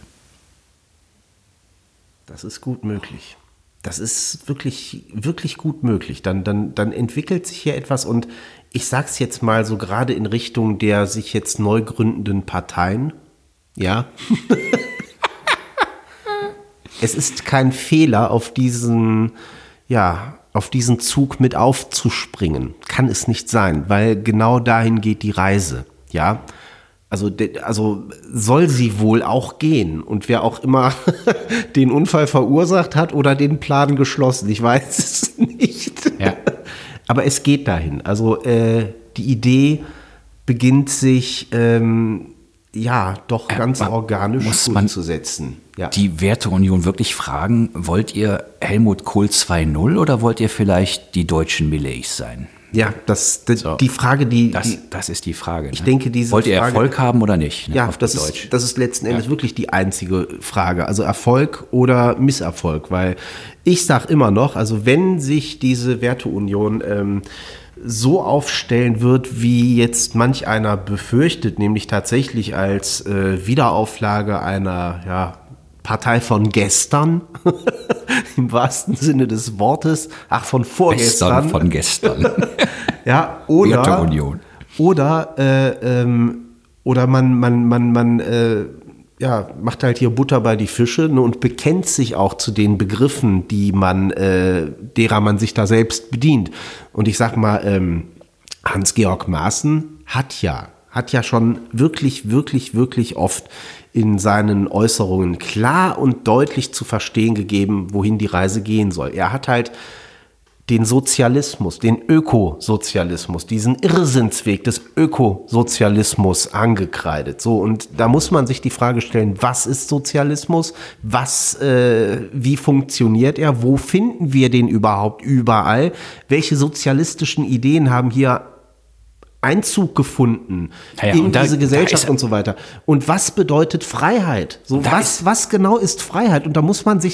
Speaker 1: Das ist gut möglich. Das ist wirklich, wirklich gut möglich. Dann entwickelt sich hier etwas und ich sage es jetzt mal so gerade in Richtung der sich jetzt neu gründenden Parteien. Ja. Es ist kein Fehler, auf diesen Zug mit aufzuspringen. Kann es nicht sein, weil genau dahin geht die Reise. Ja. Also soll sie wohl auch gehen. Und wer auch immer den Unfall verursacht hat oder den Plan geschlossen, ich weiß es nicht. Ja. Aber es geht dahin. Also die Idee beginnt sich doch ganz organisch durchzusetzen. Ja.
Speaker 2: Die Werteunion wirklich fragen, wollt ihr Helmut Kohl 2.0 oder wollt ihr vielleicht die deutschen Millets sein?
Speaker 1: Ja, die Frage,
Speaker 2: das ist die Frage.
Speaker 1: Ich denke,
Speaker 2: wollt ihr Erfolg haben oder nicht?
Speaker 1: Ne, ja, das ist letzten Endes wirklich die einzige Frage. Also Erfolg oder Misserfolg, weil ich sage immer noch, also wenn sich diese Werteunion so aufstellen wird, wie jetzt manch einer befürchtet, nämlich tatsächlich als Wiederauflage einer Partei von gestern, im wahrsten Sinne des Wortes, von vorgestern.
Speaker 2: Von gestern.
Speaker 1: Ja, oder man macht halt hier Butter bei die Fische, ne, und bekennt sich auch zu den Begriffen, derer man sich da selbst bedient. Und ich sag mal, Hans-Georg Maaßen hat ja schon wirklich, wirklich, wirklich oft in seinen Äußerungen klar und deutlich zu verstehen gegeben, wohin die Reise gehen soll. Er hat halt den Sozialismus, den Ökosozialismus, diesen Irrsinnsweg des Ökosozialismus angekreidet. So, und da muss man sich die Frage stellen, was ist Sozialismus? Wie funktioniert er? Wo finden wir den überhaupt überall? Welche sozialistischen Ideen haben hier Einzug gefunden in diese Gesellschaft und so weiter. Und was bedeutet Freiheit? So, was genau ist Freiheit? Und da muss man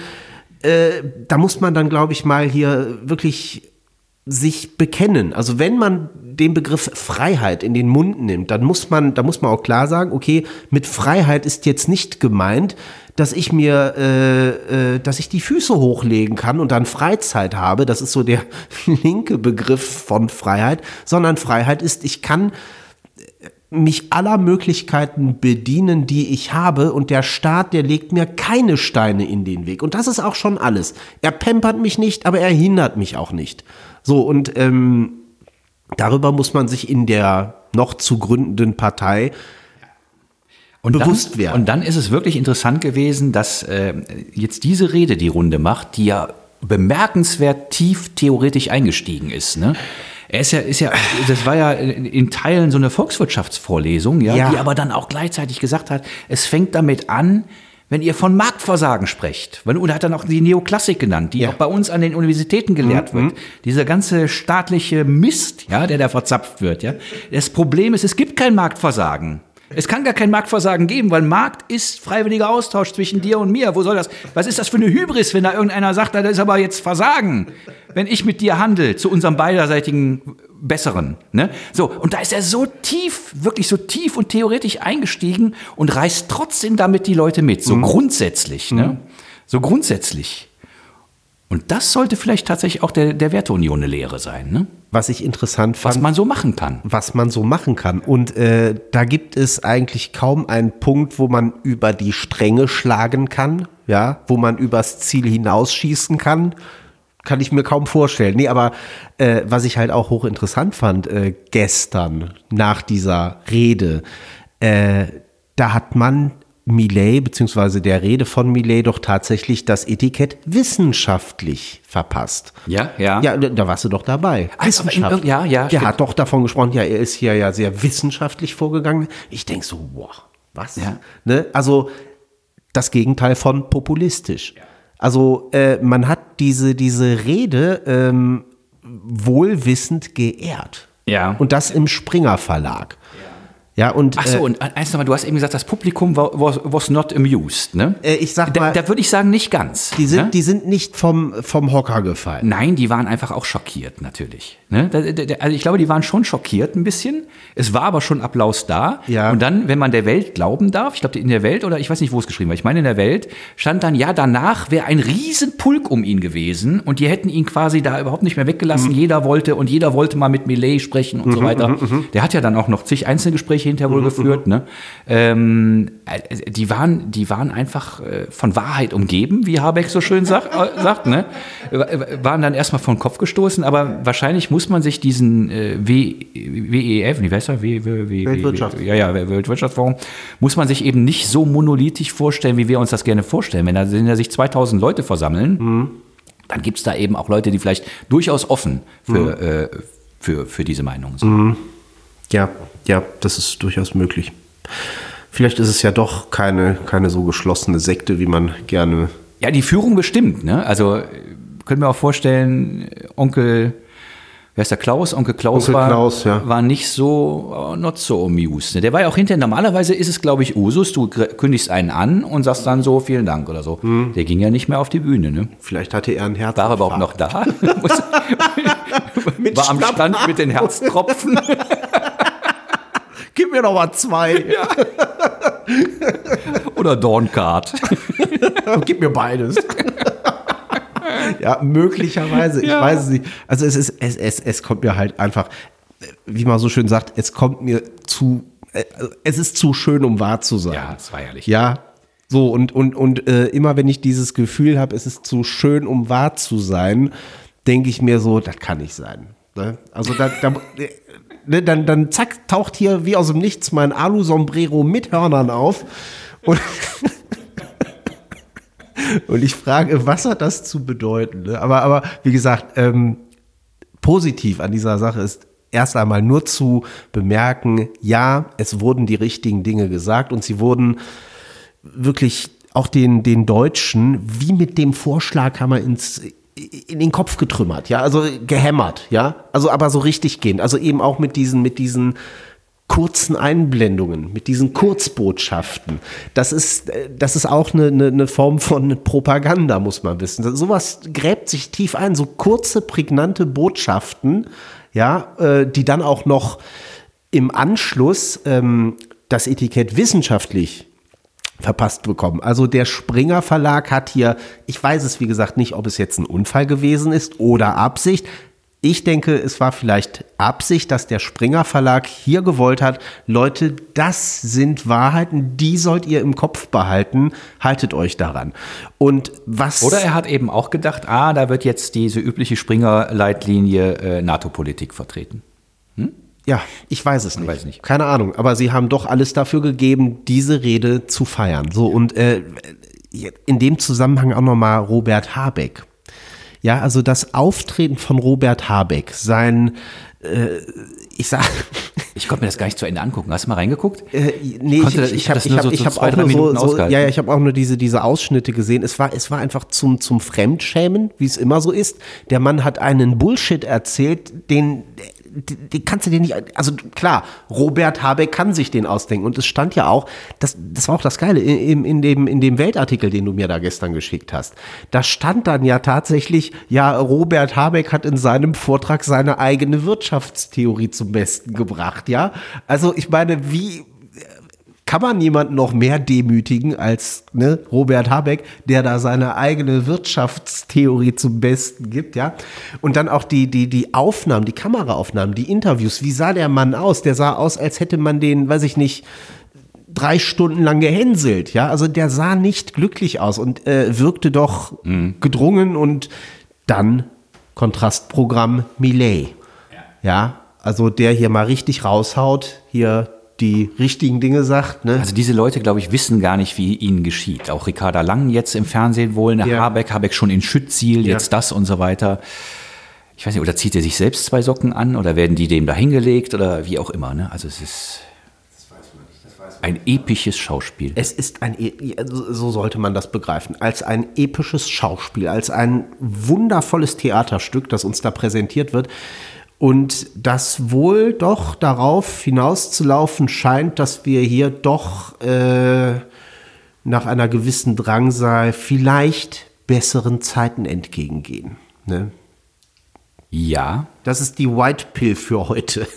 Speaker 1: dann, glaube ich, mal hier wirklich sich bekennen. Also wenn man den Begriff Freiheit in den Mund nimmt, da muss man auch klar sagen, okay, mit Freiheit ist jetzt nicht gemeint, dass ich die Füße hochlegen kann und dann Freizeit habe. Das ist so der linke Begriff von Freiheit, sondern Freiheit ist, ich kann mich aller Möglichkeiten bedienen, die ich habe, und der Staat, der legt mir keine Steine in den Weg. Und das ist auch schon alles. Er pampert mich nicht, aber er hindert mich auch nicht. So, und darüber muss man sich in der noch zu gründenden Partei bewusst werden.
Speaker 2: Und dann ist es wirklich interessant gewesen, dass jetzt diese Rede die Runde macht, die ja bemerkenswert tief theoretisch eingestiegen ist, ne? Das war ja in Teilen so eine Volkswirtschaftsvorlesung, die aber dann auch gleichzeitig gesagt hat, es fängt damit an, wenn ihr von Marktversagen sprecht. Und er hat dann auch die Neoklassik genannt, die auch bei uns an den Universitäten gelehrt wird. Dieser ganze staatliche Mist, der da verzapft wird. Ja. Das Problem ist, es gibt kein Marktversagen. Es kann gar kein Marktversagen geben, weil Markt ist freiwilliger Austausch zwischen dir und mir. Was ist das für eine Hybris, wenn da irgendeiner sagt, das ist aber jetzt Versagen, wenn ich mit dir handle, zu unserem beiderseitigen Besseren. Ne? So, und da ist er so tief, wirklich so tief und theoretisch eingestiegen und reißt trotzdem damit die Leute mit. So grundsätzlich. Ne? So grundsätzlich. Und das sollte vielleicht tatsächlich auch der Werteunion eine Lehre sein, ne?
Speaker 1: Was ich interessant fand.
Speaker 2: Was man so machen kann.
Speaker 1: Und da gibt es eigentlich kaum einen Punkt, wo man über die Stränge schlagen kann, ja, wo man übers Ziel hinausschießen kann. Kann ich mir kaum vorstellen. Nee, aber was ich halt auch hochinteressant fand, gestern nach dieser Rede, Da hat man Milei, beziehungsweise der Rede von Milei doch tatsächlich das Etikett wissenschaftlich verpasst.
Speaker 2: Ja.
Speaker 1: Ja, da warst du doch dabei.
Speaker 2: Wissenschaft. Ja,
Speaker 1: Der
Speaker 2: stimmt.
Speaker 1: hat doch davon gesprochen, ja, er ist hier ja sehr wissenschaftlich vorgegangen. Ich denke so, boah, was?
Speaker 2: Ja.
Speaker 1: Ne? Also das Gegenteil von populistisch. Also man hat diese Rede wohlwissend geehrt.
Speaker 2: Ja.
Speaker 1: Und das im Springer Verlag. Ja, und,
Speaker 2: Ach so, und eins nochmal, du hast eben gesagt, das Publikum was not amused, ne?
Speaker 1: ich sag mal,
Speaker 2: Da würde ich sagen, nicht ganz.
Speaker 1: die
Speaker 2: ne?
Speaker 1: sind nicht vom Hocker gefallen.
Speaker 2: Nein, die waren einfach auch schockiert, natürlich. Ne? Also ich glaube, die waren schon schockiert ein bisschen. Es war aber schon Applaus da.
Speaker 1: Ja.
Speaker 2: Und dann, wenn man der Welt glauben darf, ich glaube in der Welt, oder ich weiß nicht, wo es geschrieben war, ich meine in der Welt, stand dann, ja, danach wäre ein Riesenpulk um ihn gewesen und die hätten ihn quasi da überhaupt nicht mehr weggelassen. Jeder wollte mal mit Milei sprechen und so weiter. Der hat ja dann auch noch zig Einzelgespräche hinterher wohl geführt. Ne? Die waren einfach von Wahrheit umgeben, wie Habeck so schön sagt. Ne? Waren dann erstmal vor den Kopf gestoßen, aber wahrscheinlich muss man sich diesen WEF, wie heißt er?
Speaker 1: Weltwirtschaft.
Speaker 2: Weltwirtschaftsforum, muss man sich eben nicht so monolithisch vorstellen, wie wir uns das gerne vorstellen. Wenn da sich 2000 Leute versammeln, dann gibt es da eben auch Leute, die vielleicht durchaus offen für diese Meinung sind.
Speaker 1: Ja, das ist durchaus möglich. Vielleicht ist es ja doch keine so geschlossene Sekte, wie man gerne.
Speaker 2: Ja, die Führung bestimmt, ne? Also können wir auch vorstellen, Onkel Klaus war nicht so, not so amused. Ne? Der war ja auch hinterher, normalerweise ist es, glaube ich, Usus, du kündigst einen an und sagst dann so, vielen Dank oder so. Der ging ja nicht mehr auf die Bühne, ne?
Speaker 1: Vielleicht hatte er ein Herz.
Speaker 2: War er überhaupt noch da? War am Stand mit den Herztropfen.
Speaker 1: Gib mir noch mal 2. Ja.
Speaker 2: Oder Dorncard.
Speaker 1: Gib mir beides. Ja, möglicherweise. Ich weiß es nicht. Also es kommt mir halt einfach, wie man so schön sagt, es ist zu schön, um wahr zu sein.
Speaker 2: Ja, das war ehrlich.
Speaker 1: Ja, so und immer wenn ich dieses Gefühl habe, es ist zu schön, um wahr zu sein, denke ich mir so, das kann nicht sein. Ne? Also dann zack, taucht hier wie aus dem Nichts mein Alu-Sombrero mit Hörnern auf und ich frage, was hat das zu bedeuten? Ne? Aber wie gesagt, positiv an dieser Sache ist erst einmal nur zu bemerken, ja, es wurden die richtigen Dinge gesagt und sie wurden wirklich auch den Deutschen wie mit dem Vorschlaghammer in den Kopf getrümmert, ja, also gehämmert, ja, also aber so richtig gehen, also eben auch mit diesen kurzen Einblendungen, mit diesen Kurzbotschaften. Das ist auch eine Form von Propaganda, muss man wissen. Sowas gräbt sich tief ein, so kurze, prägnante Botschaften, ja, die dann auch noch im Anschluss das Etikett wissenschaftlich verpasst bekommen. Also der Springer Verlag hat hier, ich weiß es wie gesagt nicht, ob es jetzt ein Unfall gewesen ist oder Absicht. Ich denke, es war vielleicht Absicht, dass der Springer Verlag hier gewollt hat, Leute, das sind Wahrheiten, die sollt ihr im Kopf behalten, haltet euch daran. Und was?
Speaker 2: Oder er hat eben auch gedacht, da wird jetzt diese übliche Springer-Leitlinie NATO-Politik vertreten.
Speaker 1: Ja, ich weiß es nicht. Keine Ahnung, aber sie haben doch alles dafür gegeben, diese Rede zu feiern. So, und in dem Zusammenhang auch nochmal Robert Habeck. Ja, also das Auftreten von Robert Habeck, ich
Speaker 2: konnte mir das gar nicht zu Ende angucken. Hast du mal reingeguckt?
Speaker 1: Nee, ich habe auch nur diese Ausschnitte gesehen. Es war einfach zum Fremdschämen, wie es immer so ist. Der Mann hat einen Bullshit erzählt, den kannst du dir nicht, also klar, Robert Habeck kann sich den ausdenken und es stand ja auch, das war auch das Geile, in dem Weltartikel, den du mir da gestern geschickt hast, da stand dann ja tatsächlich, ja, Robert Habeck hat in seinem Vortrag seine eigene Wirtschaftstheorie zum Besten gebracht, ja, also ich meine, wie kann man jemanden noch mehr demütigen als Robert Habeck, der da seine eigene Wirtschaftstheorie zum Besten gibt, ja? Und dann auch die Aufnahmen, die Kameraaufnahmen, die Interviews. Wie sah der Mann aus? Der sah aus, als hätte man den, weiß ich nicht, 3 Stunden lang gehänselt, ja? Also der sah nicht glücklich aus und wirkte doch gedrungen und dann Kontrastprogramm Milei. Ja, also der hier mal richtig raushaut, hier die richtigen Dinge sagt. Ne?
Speaker 2: Also diese Leute, glaube ich, wissen gar nicht, wie ihnen geschieht. Auch Ricarda Lang jetzt im Fernsehen wohl, eine Habeck schon in Schütziel, jetzt das und so weiter. Ich weiß nicht, oder zieht er sich selbst 2 Socken an oder werden die dem da hingelegt oder wie auch immer. Ne? Also es ist ein episches Schauspiel.
Speaker 1: Es ist so sollte man das begreifen, als ein episches Schauspiel, als ein wundervolles Theaterstück, das uns da präsentiert wird und das wohl doch darauf hinauszulaufen scheint, dass wir hier doch nach einer gewissen Drangsal vielleicht besseren Zeiten entgegengehen. Ne?
Speaker 2: Ja.
Speaker 1: Das ist die White Pill für heute.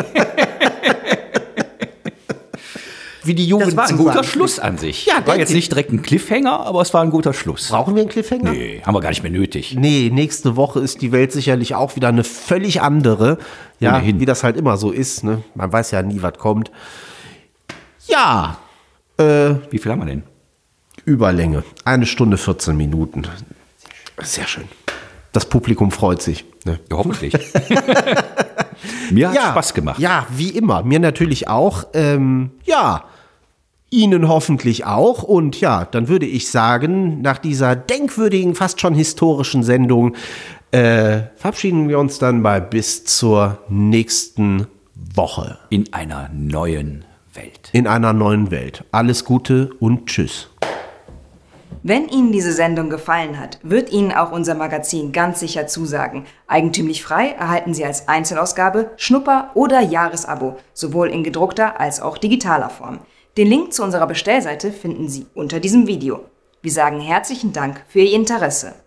Speaker 1: Wie die Jugend
Speaker 2: das war ein guter Schluss an sich. Ja, war jetzt nicht direkt ein Cliffhanger, aber es war ein guter Schluss.
Speaker 1: Brauchen wir einen Cliffhanger?
Speaker 2: Nee, haben wir gar nicht mehr nötig.
Speaker 1: Nee, nächste Woche ist die Welt sicherlich auch wieder eine völlig andere. Ja, ohnehin. Wie das halt immer so ist. Ne? Man weiß ja nie, was kommt. Ja.
Speaker 2: Wie viel haben wir denn?
Speaker 1: Überlänge. 1 Stunde 14 Minuten. Sehr schön. Das Publikum freut sich. Ne?
Speaker 2: Ja, hoffentlich. Mir hat Spaß gemacht.
Speaker 1: Ja, wie immer. Mir natürlich auch. Ihnen hoffentlich auch. Und ja, dann würde ich sagen, nach dieser denkwürdigen, fast schon historischen Sendung verabschieden wir uns dann mal bis zur nächsten Woche.
Speaker 2: In einer neuen Welt.
Speaker 1: In einer neuen Welt. Alles Gute und tschüss.
Speaker 3: Wenn Ihnen diese Sendung gefallen hat, wird Ihnen auch unser Magazin ganz sicher zusagen. Eigentümlich frei erhalten Sie als Einzelausgabe, Schnupper- oder Jahresabo, sowohl in gedruckter als auch digitaler Form. Den Link zu unserer Bestellseite finden Sie unter diesem Video. Wir sagen herzlichen Dank für Ihr Interesse.